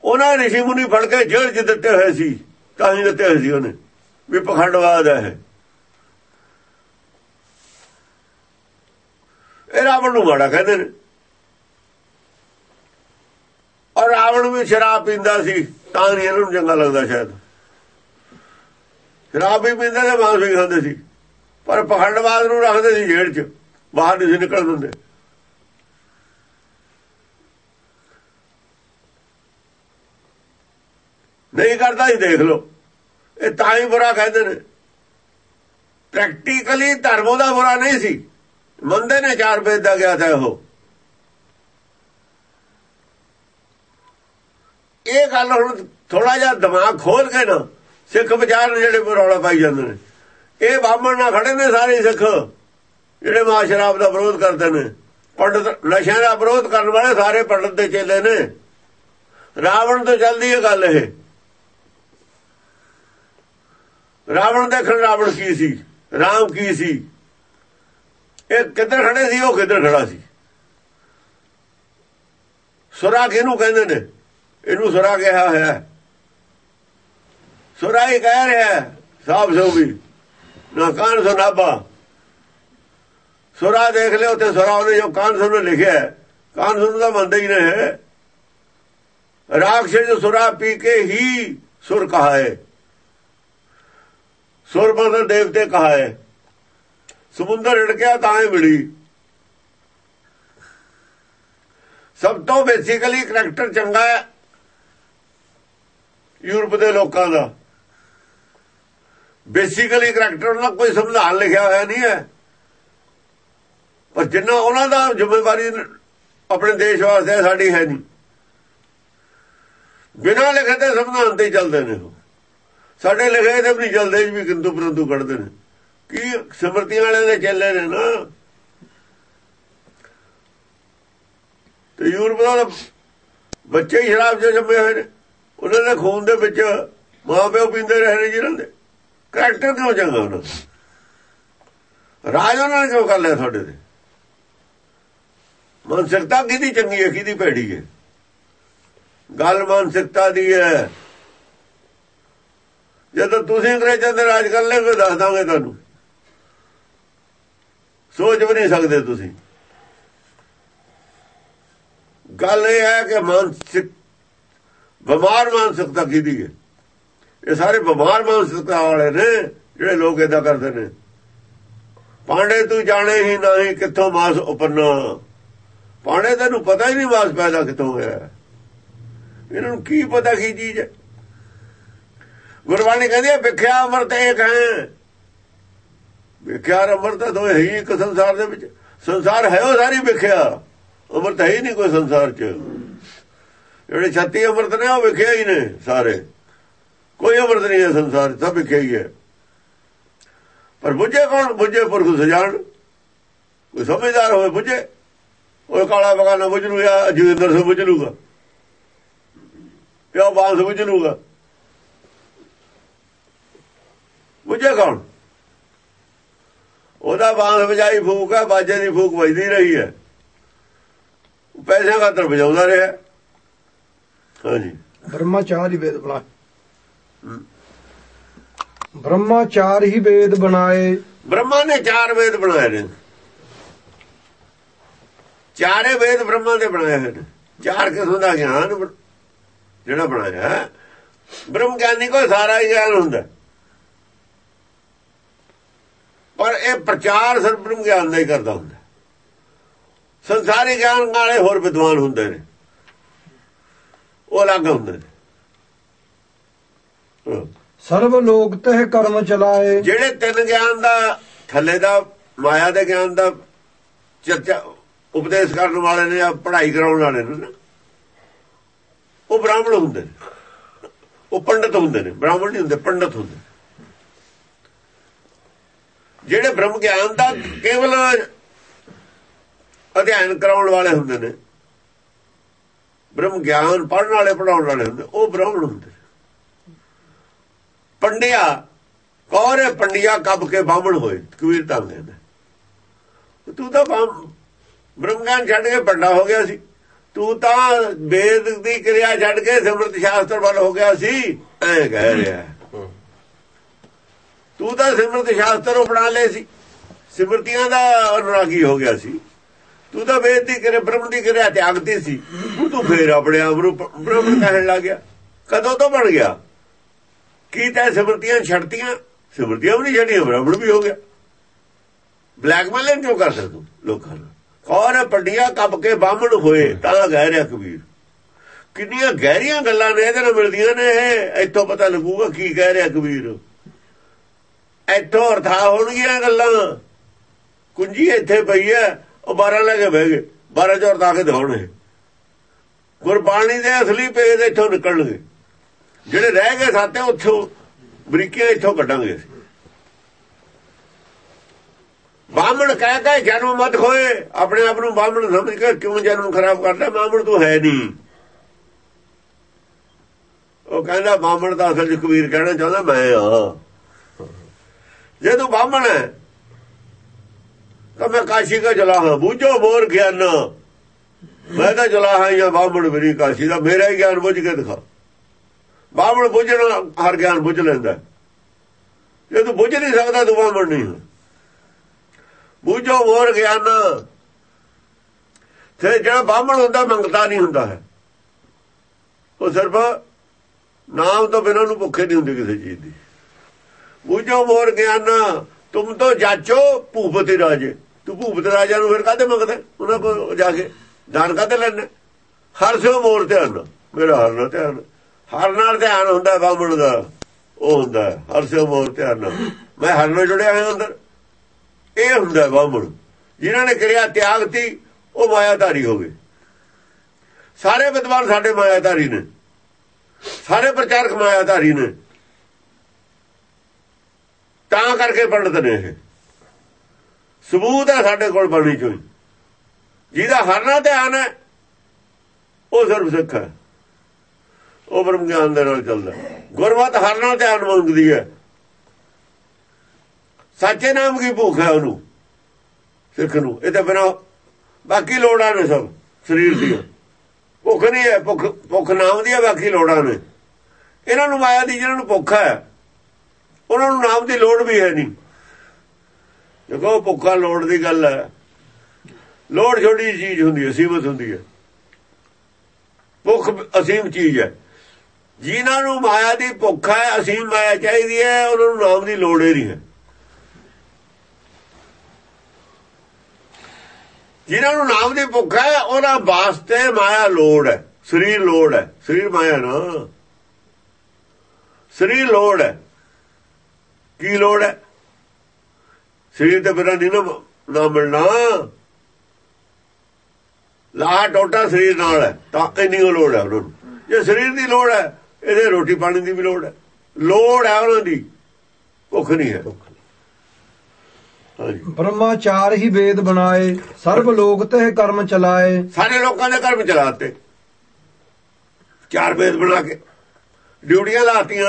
ਉਹਨਾਂ ਰਿਸ਼ੀ ਮੁਨੀ ਫੜ ਕੇ ਜੇਲ੍ਹ 'ਚ ਦਿੱਤੇ ਹੋਏ ਸੀ, ਤਾਂ ਹੀ ਦਿੱਤੇ ਹੋਏ ਸੀ ਉਹਨੇ ਵੀ ਪਖੰਡਵਾਦ ਹੈ ਇਹ। ਰਾਵਣ ਨੂੰ ਮਾੜਾ ਕਹਿੰਦੇ ਨੇ, ਔਰ ਰਾਵਣ ਵੀ ਸ਼ਰਾਬ ਪੀਂਦਾ ਸੀ, ਤਾਂ ਨਹੀਂ ਇਹਨਾਂ ਨੂੰ ਚੰਗਾ ਲੱਗਦਾ ਸ਼ਾਇਦ। ਸ਼ਰਾਬ ਵੀ ਪੀਂਦੇ ਤੇ ਮਾਂਸ ਵੀ ਖਾਂਦੇ ਸੀ, ਪਰ ਪਖੰਡਵਾਦ ਨੂੰ ਰੱਖਦੇ ਸੀ ਜੇਲ੍ਹ 'ਚ, ਬਾਹਰ ਨਹੀਂ ਸੀ ਨਿਕਲ ਦਿੰਦੇ। ਨਹੀਂ ਕਰਦਾ ਹੀ ਦੇਖ ਲਓ, ਇਹ ਤਾਂ ਹੀ ਬੁਰਾ ਕਹਿੰਦੇ ਨੇ। ਪ੍ਰੈਕਟੀਕਲੀ ਧਰਮ ਉਹਦਾ ਬੁਰਾ ਨਹੀਂ ਸੀ, ਮੰਨਦੇ ਨੇ ਚਾਰ ਵੇਦ ਦਾ ਗਿਆ ਤਾਂ ਉਹ। ਇਹ ਗੱਲ ਹੁਣ ਥੋੜਾ ਜਿਹਾ ਦਿਮਾਗ ਖੋਲ ਕੇ ਨਾ ਸਿੱਖ ਵਿਚਾਰ ਜਿਹੜੇ ਰੌਲਾ ਪਾਈ ਜਾਂਦੇ ਨੇ, ਇਹ ਬਾਹਮਣ ਨਾਲ ਖੜੇ ਨੇ ਸਾਰੇ ਸਿੱਖ ਜਿਹੜੇ ਮਾਂ ਸ਼ਰਾਬ ਦਾ ਵਿਰੋਧ ਕਰਦੇ ਨੇ। ਪੰਡਤ ਨਸ਼ਿਆਂ ਦਾ ਵਿਰੋਧ ਕਰਨ ਵਾਲੇ ਸਾਰੇ ਪੰਡਤ ਦੇ ਚੇਲੇ ਨੇ। ਰਾਵਣ ਤੋਂ ਚੱਲਦੀ ਇਹ ਗੱਲ। ਇਹ ਰਾਵਣ ਦੇਖਣ ਰਾਵਣ ਕੀ ਸੀ, ਰਾਮ ਕੀ ਸੀ, ਇਹ ਕਿੱਧਰ ਖੜੇ ਸੀ, ਉਹ ਕਿੱਧਰ ਖੜਾ ਸੀ। ਸੁਰਾ ਕਿਹਨੂੰ ਕਹਿੰਦੇ ਨੇ? ਇਹਨੂੰ ਸੁਰਾ ਕਿਹਾ ਹੋਇਆ। ਸੁਰਾ ਹੀ ਕਹਿ ਰਿਹਾ ਸਾਬ ਸੋ ਵੀ ਨਾ ਕਾਨ ਸੁਨਾਬਾ। ਸੁਰਾ ਦੇਖ ਲਿਓ ਤੇ ਸੁਰਾ ਉਹਨੇ ਜੋ ਕਾਨ ਸੁਣ ਲਿਖਿਆ, ਕਾਨ ਸੁਣ ਦਾ ਮੰਨਦੇ ਹੀ ਨੇ। ਰਾਖਸ਼ ਜੋ ਸੁਰਾ ਪੀ ਕੇ ਹੀ ਸੁਰ ਕਹਾ ਹੈ, ਸੁਰ ਮਤਲਬ ਦੇਵਤੇ ਕਹਾ ਹੈ। ਸਮੁੰਦਰ ਢੜਕਿਆ ਤਾਂ ਹੀ ਮਿਲੀ। ਸਭ ਤੋਂ ਬੇਸਿਕਲੀ ਕਰੈਕਟਰ ਚੰਗਾ ਹੈ ਯੂਰਪ ਦੇ ਲੋਕਾਂ ਦਾ। ਬੇਸਿਕਲੀ ਕਰੈਕਟਰ ਉਹਨਾਂ ਕੋਈ ਸੰਵਿਧਾਨ ਲਿਖਿਆ ਹੋਇਆ ਨਹੀਂ ਹੈ, ਪਰ ਜਿੰਨਾ ਉਹਨਾਂ ਦਾ ਜ਼ਿੰਮੇਵਾਰੀ ਆਪਣੇ ਦੇਸ਼ ਵਾਸਤੇ ਸਾਡੀ ਹੈ ਨਹੀਂ। ਬਿਨਾਂ ਲਿਖੇ ਤੇ ਸੰਵਿਧਾਨ ਤੇ ਚੱਲਦੇ ਨੇ ਉਹ, ਸਾਡੇ ਲਿਖੇ ਤੇ ਵੀ ਨਹੀਂ ਚੱਲਦੇ ਵੀ ਕਿੰਤੂ ਪਰੰਤੂ ਕੱਢਦੇ ਨੇ। ਕੀ ਸਿਮਰਤੀਆਂ ਵਾਲੇ ਦੇ ਚੇਲੇ ਨੇ ਨਾ। ਤੇ ਯੂਰਪ ਦਾ ਬੱਚੇ ਹੀ ਸ਼ਰਾਬ 'ਚ ਜੰਮੇ ਹੋਏ ਨੇ, ਉਹਨਾਂ ਦੇ ਖੂਨ ਦੇ ਵਿੱਚ ਮਾਂ ਪਿਓ ਪੀਂਦੇ ਰਹੇ ਨੇ ਜਿਹਨਾਂ ਦੇ। ਕਰੈਕਟਰ ਕਿਉਂ ਚੰਗਾ ਉਹਨਾਂ ਦਾ? ਰਾਜ ਉਹਨਾਂ ਨੇ ਕਿਉਂ ਕਰ ਲਿਆ ਤੁਹਾਡੇ ਤੇ? ਮਾਨਸਿਕਤਾ ਕਿਹਦੀ ਚੰਗੀ ਹੈ, ਕਿਹਦੀ ਭੈੜੀ ਹੈ? ਗੱਲ ਮਾਨਸਿਕਤਾ ਦੀ ਹੈ। ਜਦੋਂ ਤੁਸੀਂ ਅੰਗਰੇਜ਼ਾਂ ਦੇ ਰਾਜ ਕਰ ਲੈ, ਕੋਈ ਦੱਸ ਦਾਂਗੇ ਤੁਹਾਨੂੰ। ਸੋਚ ਵੀ ਨਹੀਂ ਸਕਦੇ ਤੁਸੀਂ। ਗੱਲ ਇਹ ਹੈ ਕਿ ਮਾਨਸਿਕ ਬਿਮਾਰ ਮਾਨਸਿਕਤਾ ਕਿਹਦੀ ਹੈ? ਇਹ ਸਾਰੇ ਬਿਮਾਰ ਮਾਨਸਿਕਤਾ ਵਾਲੇ ਨੇ ਜਿਹੜੇ ਲੋਕ ਏਦਾਂ ਕਰਦੇ ਨੇ। ਪਾਂਡੇ ਤੂੰ ਜਾਣੇ ਹੀ ਨਹੀਂ ਕਿੱਥੋਂ ਮਾਸ ਉਪਰਨਾ। ਪਾਂਡੇ ਤੈਨੂੰ ਪਤਾ ਹੀ ਨਹੀਂ ਮਾਸ ਪੈਦਾ ਕਿੱਥੋਂ ਹੋਇਆ। ਇਹਨਾਂ ਨੂੰ ਕੀ ਪਤਾ ਕੀ ਚੀਜ਼ ਹੈ? ਗੁਰਬਾਣੀ ਕਹਿੰਦੀ ਹੈ ਵਿਖਿਆ ਅੰਮ੍ਰਿਤ ਏਕ ਹੈ। ਵਿਖਿਆ ਅੰਮ੍ਰਿਤ ਤਾਂ ਦੋਏ ਹੈ ਹੀ ਇੱਕ ਸੰਸਾਰ ਦੇ ਵਿੱਚ। ਸੰਸਾਰ ਹੈ ਉਹ ਸਾਰੀ ਵਿਖਿਆ, ਅੰਮ੍ਰਿਤ ਹੈ ਹੀ ਨਹੀਂ ਕੋਈ ਸੰਸਾਰ 'ਚ। ਜਿਹੜੇ ਛੱਤੀ ਅੰਮ੍ਰਿਤ ਨੇ ਉਹ ਵਿਖਿਆ ਹੀ ਨੇ ਸਾਰੇ। ਕੋਈ ਅੰਮ੍ਰਿਤ ਨਹੀਂ ਹੈ ਸੰਸਾਰ, ਸਭ ਵਿਖਿਆ ਹੀ ਹੈ। ਪਰ ਬੁੱਝੇ ਕੌਣ? ਬੁੱਝੇ ਪੁਰਖ ਸਜਾਣ। ਕੋਈ ਸਮਝਦਾਰ ਹੋਵੇ ਬੁੱਝੇ। ਉਹ ਕਾਲਾ ਬਗਾਨਾ ਬੁੱਝ ਲੂ ਜਾਂ ਜੋਗਿੰਦਰ ਸਿੰਘ ਬੁੱਝ ਲੂਗਾ ਜਾਂ ਬਾਂਸ ਬੁੱਝ ਲੂਗਾ। ਬੁੱਝੇ ਕੌਣ? ਉਹਦਾ ਬਾਂਸ ਵਜਾਈ ਫੂਕ ਹੈ, ਬਾਜੇ ਦੀ ਫੂਕ ਵੱਜਦੀ ਰਹੀ ਹੈ, ਪੈਸੇ ਖਾਤਰ ਵਜਾਉਂਦਾ ਰਿਹਾ। ਹਾਂਜੀ। ਬ੍ਰਹਮਾਚਾਰ ਹੀ ਵੇਦ ਬਣਾ ਬ੍ਰਹਮਾਚਾਰ ਹੀ ਵੇਦ ਬਣਾਏ। ਬ੍ਰਹਮਾ ਨੇ ਚਾਰ ਵੇਦ ਬਣਾਏ ਨੇ। ਚਾਰੇ ਵੇਦ ਬ੍ਰਹਮਾ ਦੇ ਬਣਾਏ ਹੋਏ ਨੇ। ਚਾਰ ਕਿਸਮ ਦਾ ਗਿਆਨ ਜਿਹੜਾ ਬਣਾਇਆ। ਬ੍ਰਹਮ ਗਿਆਨੀ ਕੋਈ ਸਾਰਾ ਹੀ ਗਿਆਨ ਹੁੰਦਾ, ਪਰ ਇਹ ਪ੍ਰਚਾਰ ਸਿਰਫ ਬ੍ਰਹਮ ਗਿਆਨ ਦਾ ਹੀ ਕਰਦਾ ਹੁੰਦਾ। ਸੰਸਾਰੀ ਗਿਆਨ ਵਾਲੇ ਹੋਰ ਵਿਦਵਾਨ ਹੁੰਦੇ ਨੇ, ਉਹ ਅਲੱਗ ਹੁੰਦੇ ਨੇ। ਸਰਬ ਲੋਕ ਤਹਿ ਕਰਮ ਚਲਾਏ। ਜਿਹੜੇ ਤਿੰਨ ਗਿਆਨ ਦਾ ਥੱਲੇ ਦਾ ਮਾਇਆ ਦੇ ਗਿਆਨ ਦਾ ਚਰਚਾ ਉਪਦੇਸ਼ ਕਰਨ ਵਾਲੇ ਨੇ ਜਾਂ ਪੜ੍ਹਾਈ ਕਰਾਉਣ ਵਾਲੇ ਨੇ, ਉਹ ਬ੍ਰਾਹਮਣ ਹੁੰਦੇ ਨੇ, ਉਹ ਪੰਡਤ ਹੁੰਦੇ ਨੇ। ਬ੍ਰਾਹਮਣ ਨਹੀਂ ਹੁੰਦੇ, ਪੰਡਤ ਹੁੰਦੇ। ਜਿਹੜੇ ਬ੍ਰਹਮ ਗਿਆਨ ਦਾ ਕੇਵਲ ਅਧਿਐਨ ਕਰਾਉਣ ਵਾਲੇ ਹੁੰਦੇ ਨੇ, ਬ੍ਰਹਮ ਗਿਆਨ ਪੜ੍ਹਨ ਵਾਲੇ ਪੜ੍ਹਾਉਣ ਵਾਲੇ ਹੁੰਦੇ, ਉਹ ਬ੍ਰਾਹਮਣ ਹੁੰਦੇ। ਪੰਡਿਆ ਕੌਰੇ ਪੰਡਿਆ ਕੱਬ ਕੇ ਬਾਹਮਣ ਹੋਏ, ਕਬੀਰ ਤਾਂ ਕਹਿੰਦਾ। ਤੂੰ ਤਾਂ ਬ੍ਰਹਮ ਗਿਆਨ ਛੱਡ ਕੇ ਵੱਡਾ ਹੋ ਗਿਆ ਸੀ, ਤੂੰ ਤਾਂ ਵੇਦ ਦੀ ਕਿਰਿਆ ਛੱਡ ਕੇ ਸਿਮਰਤ ਸ਼ਾਸਤਰ ਵੱਲ ਹੋ ਗਿਆ ਸੀ ਐ ਕਹਿ ਰਿਹਾ। ਤੂੰ ਤਾਂ ਸਿਮਰਤ ਸ਼ਾਸਤਰ ਅਪਣਾ ਲਏ ਸੀ, ਸਿਮਰਤੀਆਂ ਦਾ ਅਨੁਰਾਗੀ ਹੋ ਗਿਆ ਸੀ। ਤੂੰ ਤਾਂ ਵੇਦ ਦੀ ਕਿਰਿਆ ਬ੍ਰਹਮ ਦੀ ਕਿਰਿਆ ਤਿਆਗਤੀ ਸੀ। ਤੂੰ ਫੇਰ ਆਪਣੇ ਆਪ ਨੂੰ ਬ੍ਰਹਮ ਕਹਿਣ ਲੱਗ ਗਿਆ। ਕਦੋਂ ਤੋਂ ਬਣ ਗਿਆ? ਕੀ ਤੈਂ ਸਿਮਰਤੀਆਂ ਛੱਡਤੀਆਂ? ਸਿਮਰਤੀਆਂ ਵੀ ਨਹੀਂ ਛੱਡੀਆਂ, ਬ੍ਰਾਹਮਣ ਵੀ ਹੋ ਗਿਆ। ਬਲੈਕਮੇਲਿੰਗ ਕਿਉਂ ਕਰ ਸਕਦਾ ਲੋਕਾਂ ਨੂੰ? ਕੌਣ ਪੱਡੀਆਂ ਕੱਪ ਕੇ ਬਾਹਮਣ ਹੋਏ ਤਾਂ ਕਹਿ ਰਿਹਾ ਕਬੀਰ। ਕਿੰਨੀਆਂ ਗਹਿਰੀਆਂ ਗੱਲਾਂ ਨੇ ਇਹਦੇ ਨਾਲ ਮਿਲਦੀਆਂ ਨੇ। ਇਹ ਇੱਥੋਂ ਪਤਾ ਲੱਗੂਗਾ ਕੀ ਕਹਿ ਰਿਹਾ ਕਬੀਰ। ਇੱਥੋਂ ਅਰਥਾ ਹੋਣਗੀਆਂ ਗੱਲਾਂ। ਕੁੰਜੀ ਇੱਥੇ ਪਈ ਹੈ, ਉਹ ਬਾਰਾਂ ਲੈ ਕੇ ਬਹਿ ਗਏ, ਬਾਰਾਂ ਚੋਂ ਅਰਥਾ ਕੇ ਦਿਖਾਉਣੇ। ਗੁਰਬਾਣੀ ਦੇ ਅਸਲੀ ਭੇਦ ਇੱਥੋਂ ਨਿਕਲਣਗੇ। ਜਿਹੜੇ ਰਹਿ ਗਏ ਸਾਤੇ ਉੱਥੋਂ ਬਰੀਕੀਆਂ ਇੱਥੋਂ ਕੱਢਾਂਗੇ। ਬਾਹਮਣ ਕਹਿ ਕੇ ਜਨਮ ਮਤ ਹੋਏ, ਆਪਣੇ ਆਪ ਨੂੰ ਬਾਹਮਣ ਸਮਝ ਕੇ ਕਿਉਂ ਜਨਮ ਖਰਾਬ ਕਰਦਾ? ਬਾਹਮਣ ਤੂੰ ਹੈ ਨਹੀਂ। ਉਹ ਕਹਿੰਦਾ ਬਾਹਮਣ ਦਾ ਅਸਲ ਚ ਕਬੀਰ ਕਹਿਣਾ ਚਾਹੁੰਦਾ ਮੈਂ ਆ। ਜੇ ਤੂੰ ਬਾਹਮਣ ਹੈ ਤਾਂ ਮੈਂ ਕਾਸ਼ੀ ਕਾ ਜਲਾ ਹਾਂ, ਬੂਝੋ ਮੋਰ ਗਿਆਨ। ਮੈਂ ਤਾਂ ਜਲਾ ਹਾਂ ਜਾਂ ਬਾਹਮਣ ਮੇਰੀ ਕਾਸ਼ੀ ਦਾ, ਮੇਰਾ ਹੀ ਗਿਆਨ ਬੁੱਝ ਕੇ ਦਿਖਾ। ਬਾਹਮਣ ਬੁੱਝਣਾ ਹਰ ਗਿਆਨ ਬੁੱਝ ਲੈਂਦਾ। ਜੇ ਤੂੰ ਬੁੱਝ ਨਹੀਂ ਸਕਦਾ ਤੂੰ ਬਾਹਮਣ ਨਹੀਂ। ਬੂਝੋ ਮੋਰ ਗਿਆਨ। ਤੇ ਜਿਹੜਾ ਬਾਹਮਣ ਹੁੰਦਾ ਮੰਗਤਾ ਨਹੀਂ ਹੁੰਦਾ ਹੈ। ਉਹ ਸਿਰਫ ਨਾਮ ਤੋਂ ਬਿਨਾਂ ਨੂੰ ਭੁੱਖੇ ਨਹੀਂ ਹੁੰਦੀ ਕਿਸੇ ਚੀਜ਼ ਦੀ। ਬੂਝੋ ਮੋਰ ਗਿਆਨ ਤੁਮ ਤੋਂ ਜਾਚੋ ਭੂਪਤੀ ਰਾਜੇ। ਤੂੰ ਭੂਪਤ ਰਾਜਾ ਨੂੰ ਫਿਰ ਕਾਹਦੇ ਮੰਗਦਾ? ਉਹਨਾਂ ਕੋਲ ਜਾ ਕੇ ਦਾਨ ਕਾਹਦੇ ਲੈਣਾ? ਹਰ ਸਿਓ ਮੋਰ ਧਿਆਨ, ਮੇਰਾ ਹਰ ਨਾਲ ਧਿਆਨ। ਹਰ ਨਾਲ ਧਿਆਨ ਹੁੰਦਾ ਬਾਹਮਣ ਦਾ। ਉਹ ਹੁੰਦਾ ਹਰ ਸਿਓ ਮੋਰ ਧਿਆਨ। ਮੈਂ ਹਰ ਨਾਲ ਜੁੜਿਆ ਹੋਇਆ ਅੰਦਰ। ਇਹ ਹੁੰਦਾ ਬਾਹਮਣ। ਜਿਨ੍ਹਾਂ ਨੇ ਕਿਰਿਆ ਤਿਆਗਤੀ ਉਹ ਮਾਇਆਧਾਰੀ ਹੋ ਗਏ। ਸਾਰੇ ਵਿਦਵਾਨ ਸਾਡੇ ਮਾਇਆਧਾਰੀ ਨੇ, ਸਾਰੇ ਪ੍ਰਚਾਰਕ ਮਾਇਆਧਾਰੀ ਨੇ। ਤਾਂ ਕਰਕੇ ਪੰਡਤ ਨੇ ਇਹ ਸਬੂਤ ਹੈ ਸਾਡੇ ਕੋਲ ਬਾਣੀ ਚੋਂ। ਜਿਹਦਾ ਹਰ ਨਾਲ ਧਿਆਨ ਹੈ ਉਹ ਸਿਰਫ ਸਿੱਖ ਹੈ, ਉਹ ਬ੍ਰਹਮ ਗਿਆਨ ਦੇ ਨਾਲ ਚੱਲਦਾ। ਗੁਰਮਤਿ ਹਰ ਨਾਲ ਧਿਆਨ ਮੰਗਦੀ ਹੈ। ਸੱਚੇ ਨਾਮ ਕੀ ਭੁੱਖ ਹੈ ਉਹਨੂੰ, ਸਿੱਖ ਨੂੰ। ਇਹ ਤਾਂ ਬਿਨਾਂ ਬਾਕੀ ਲੋੜਾਂ ਨੇ ਸਭ ਸਰੀਰ ਦੀਆਂ। ਭੁੱਖ ਨਹੀਂ ਹੈ, ਭੁੱਖ ਭੁੱਖ ਨਾਮ ਦੀਆਂ ਬਾਕੀ ਲੋੜਾਂ ਨੇ। ਇਹਨਾਂ ਨੂੰ ਮਾਇਆ ਦੀ ਜਿਹਨਾਂ ਨੂੰ ਭੁੱਖ ਹੈ ਉਹਨਾਂ ਨੂੰ ਨਾਮ ਦੀ ਲੋੜ ਵੀ ਹੈ ਨਹੀਂ। ਦੇਖੋ ਭੁੱਖਾ ਲੋੜ ਦੀ ਗੱਲ ਹੈ। ਲੋੜ ਛੋਟੀ ਚੀਜ਼ ਹੁੰਦੀ ਹੈ, ਸੀਮਤ ਹੁੰਦੀ ਹੈ। ਭੁੱਖ ਅਸੀਮ ਚੀਜ਼ ਹੈ। ਜਿਨ੍ਹਾਂ ਨੂੰ ਮਾਇਆ ਦੀ ਭੁੱਖ ਹੈ, ਅਸੀਮ ਮਾਇਆ ਚਾਹੀਦੀ ਹੈ, ਉਹਨਾਂ ਨੂੰ ਨਾਮ ਦੀ ਲੋੜ ਹੀ ਨਹੀਂ ਹੈ। ਜਿਨ੍ਹਾਂ ਨੂੰ ਨਾਮ ਦੀ ਭੁੱਖ ਹੈ ਉਹਨਾਂ ਵਾਸਤੇ ਮਾਇਆ ਲੋੜ ਹੈ, ਸਰੀਰ ਲੋੜ ਹੈ। ਸਰੀਰ ਮਾਇਆ ਨਾ, ਸਰੀਰ ਲੋੜ ਹੈ। ਕੀ ਲੋੜ ਹੈ? ਸਰੀਰ ਦੇ ਬਿਨਾਂ ਨਹੀਂ ਨਾ ਮਿਲਣਾ। ਲਾਹ ਟੋਟਾ ਸਰੀਰ ਨਾਲ ਹੈ ਤਾਂ ਇੰਨੀ ਲੋੜ ਹੈ ਉਹਨਾਂ ਨੂੰ। ਜੇ ਸਰੀਰ ਦੀ ਲੋੜ ਹੈ ਇਹਦੇ ਰੋਟੀ ਪਾਣੀ ਦੀ ਵੀ ਲੋੜ ਹੈ। ਲੋੜ ਹੈ ਉਹਨਾਂ ਦੀ, ਭੁੱਖ ਨਹੀਂ ਹੈ। ਬ੍ਰਹਮਾਚਾਰ ਹੀ ਵੇਦ ਬਣਾਏ, ਸਰਬ ਲੋਕ ਤੇ ਕਰਮ ਚਲਾਏ। ਸਾਰੇ ਲੋਕਾਂ ਨੇ ਕਰਮ ਚਲਾਤੇ, ਚਾਰ ਵੇਦ ਬਣਾ ਕੇ ਡਿਊਟੀਆਂ ਲਾਤੀਆਂ।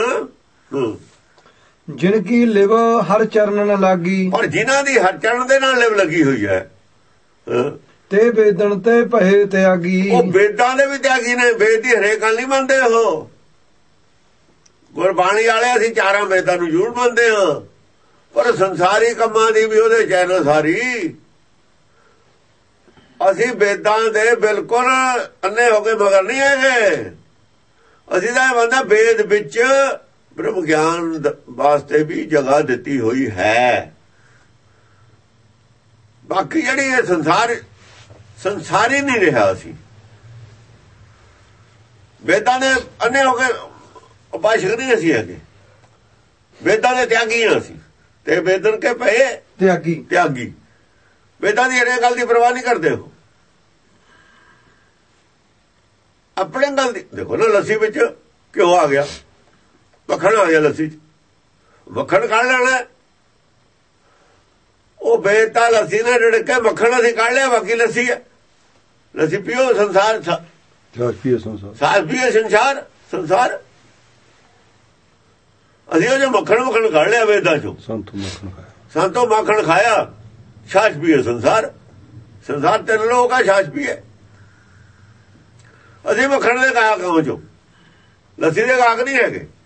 ਜਿਨ ਕੀ ਲਿਵ ਹਰ ਚਰਨ ਨ ਲਾਗੀ। ਔਰ ਜਿਨ੍ਹਾਂ ਦੀ ਹਰ ਚਰਨ ਦੇ ਨਾਲ ਲਿਵ ਲੱਗੀ ਹੋਈ ਹੈ ਤੇ ਵੇਦਨ ਤੇ ਭਏ ਤਿਆਗੀ। ਉਹ ਵੇਦਾਂ ਦੇ ਵੀ ਤਿਆਗੀ ਨੇ। ਵੇਦ ਦੀ ਹਰੇਕ ਗੱਲ ਨਹੀਂ ਮੰਨਦੇ ਉਹ। ਗੁਰਬਾਣੀ ਵਾਲੇ ਅਸੀਂ ਚਾਰਾਂ ਵੇਦਾਂ ਨੂੰ ਜ਼ਰੂਰ ਮੰਨਦੇ ਹਾਂ, ਪਰ ਸੰਸਾਰੀ ਕੰਮਾਂ ਦੀ ਵੀ ਉਹਦੇ ਚੈਨਲ ਸਾਰੀ। ਅਸੀਂ ਵੇਦਾਂ ਦੇ ਬਿਲਕੁਲ ਅੰਨੇ ਹੋ ਕੇ ਮਗਰ ਨਹੀਂ ਹੈਗੇ। ਅਸੀਂ ਤਾਂ ਇਹ ਮੰਨਦੇ ਵੇਦ ਵਿੱਚ ਬ੍ਰਹਮ ਗਿਆਨ ਵਾਸਤੇ ਵੀ ਜਗ੍ਹਾ ਦਿੱਤੀ ਹੋਈ ਹੈ। ਬਾਕੀ ਜਿਹੜੀ ਇਹ ਸੰਸਾਰ ਸੰਸਾਰੀ ਨਹੀਂ ਰਿਹਾ। ਅਸੀਂ ਵੇਦਾਂ ਦੇ ਅੰਨੇ ਹੋ ਕੇ ਉਪਾਸ਼ਕ ਨਹੀਂ ਅਸੀਂ ਹੈਗੇ। ਵੇਦਾਂ ਦੇ ਤਿਆਗੀ ਹਾਂ ਅਸੀਂ। ਤੇ ਵੇਦਨ ਕੇ ਪਏ ਤਿਆਗੀ ਤਿਆਗੀ। ਵੇਦਾਂ ਦੀ ਹਰੇਕ ਗੱਲ ਦੀ ਪਰਵਾਹ ਨਹੀਂ ਕਰਦੇ ਹੋ। ਆਪਣੇ ਗੱਲ ਦੀ ਦੇਖੋ ਨਾ, ਲੱਸੀ ਵਿੱਚ ਘਿਓ ਆ ਗਿਆ, ਮੱਖਣ ਆ ਗਿਆ ਲੱਸੀ ਚ, ਮੱਖਣ ਕੱਢ ਲੈਣਾ। ਉਹ ਵੇਦ ਤਾਂ ਲੱਸੀ ਨਾਲ ਰਿੜ ਕੇ ਮੱਖਣ ਅਸੀਂ ਕੱਢ ਲਿਆ, ਬਾਕੀ ਲੱਸੀ ਹੈ। ਲੱਸੀ ਪੀਓ, ਸੰਸਾਰ ਸਾਸ ਪੀਏ, ਸੰਸਾਰ ਪੀਏ, ਸੰਸਾਰ ਸੰਸਾਰ। ਅਸੀਂ ਉਹ ਜੋ ਮੱਖਣ ਮੱਖਣ ਕੱਢ ਲਿਆ ਵੇਦਾਂ ਚੋਂ, ਸੰਤੋਂ ਮੱਖਣ ਖਾਇਆ, ਸੰਤੋਂ ਮੱਖਣ ਖਾਇਆ, ਛਾਛ ਪੀਏ ਸੰਸਾਰ। ਸੰਸਾਰ ਤਿੰਨ ਲੋਕ ਆ, ਛਾਛ ਪੀਏ। ਅਸੀਂ ਮੱਖਣ ਦੇ ਗਾਹਕ ਹਾਂ ਜੋ ਲੱਸੀ ਦੇ ਗਾਹਕ ਨਹੀਂ ਹੈਗੇ।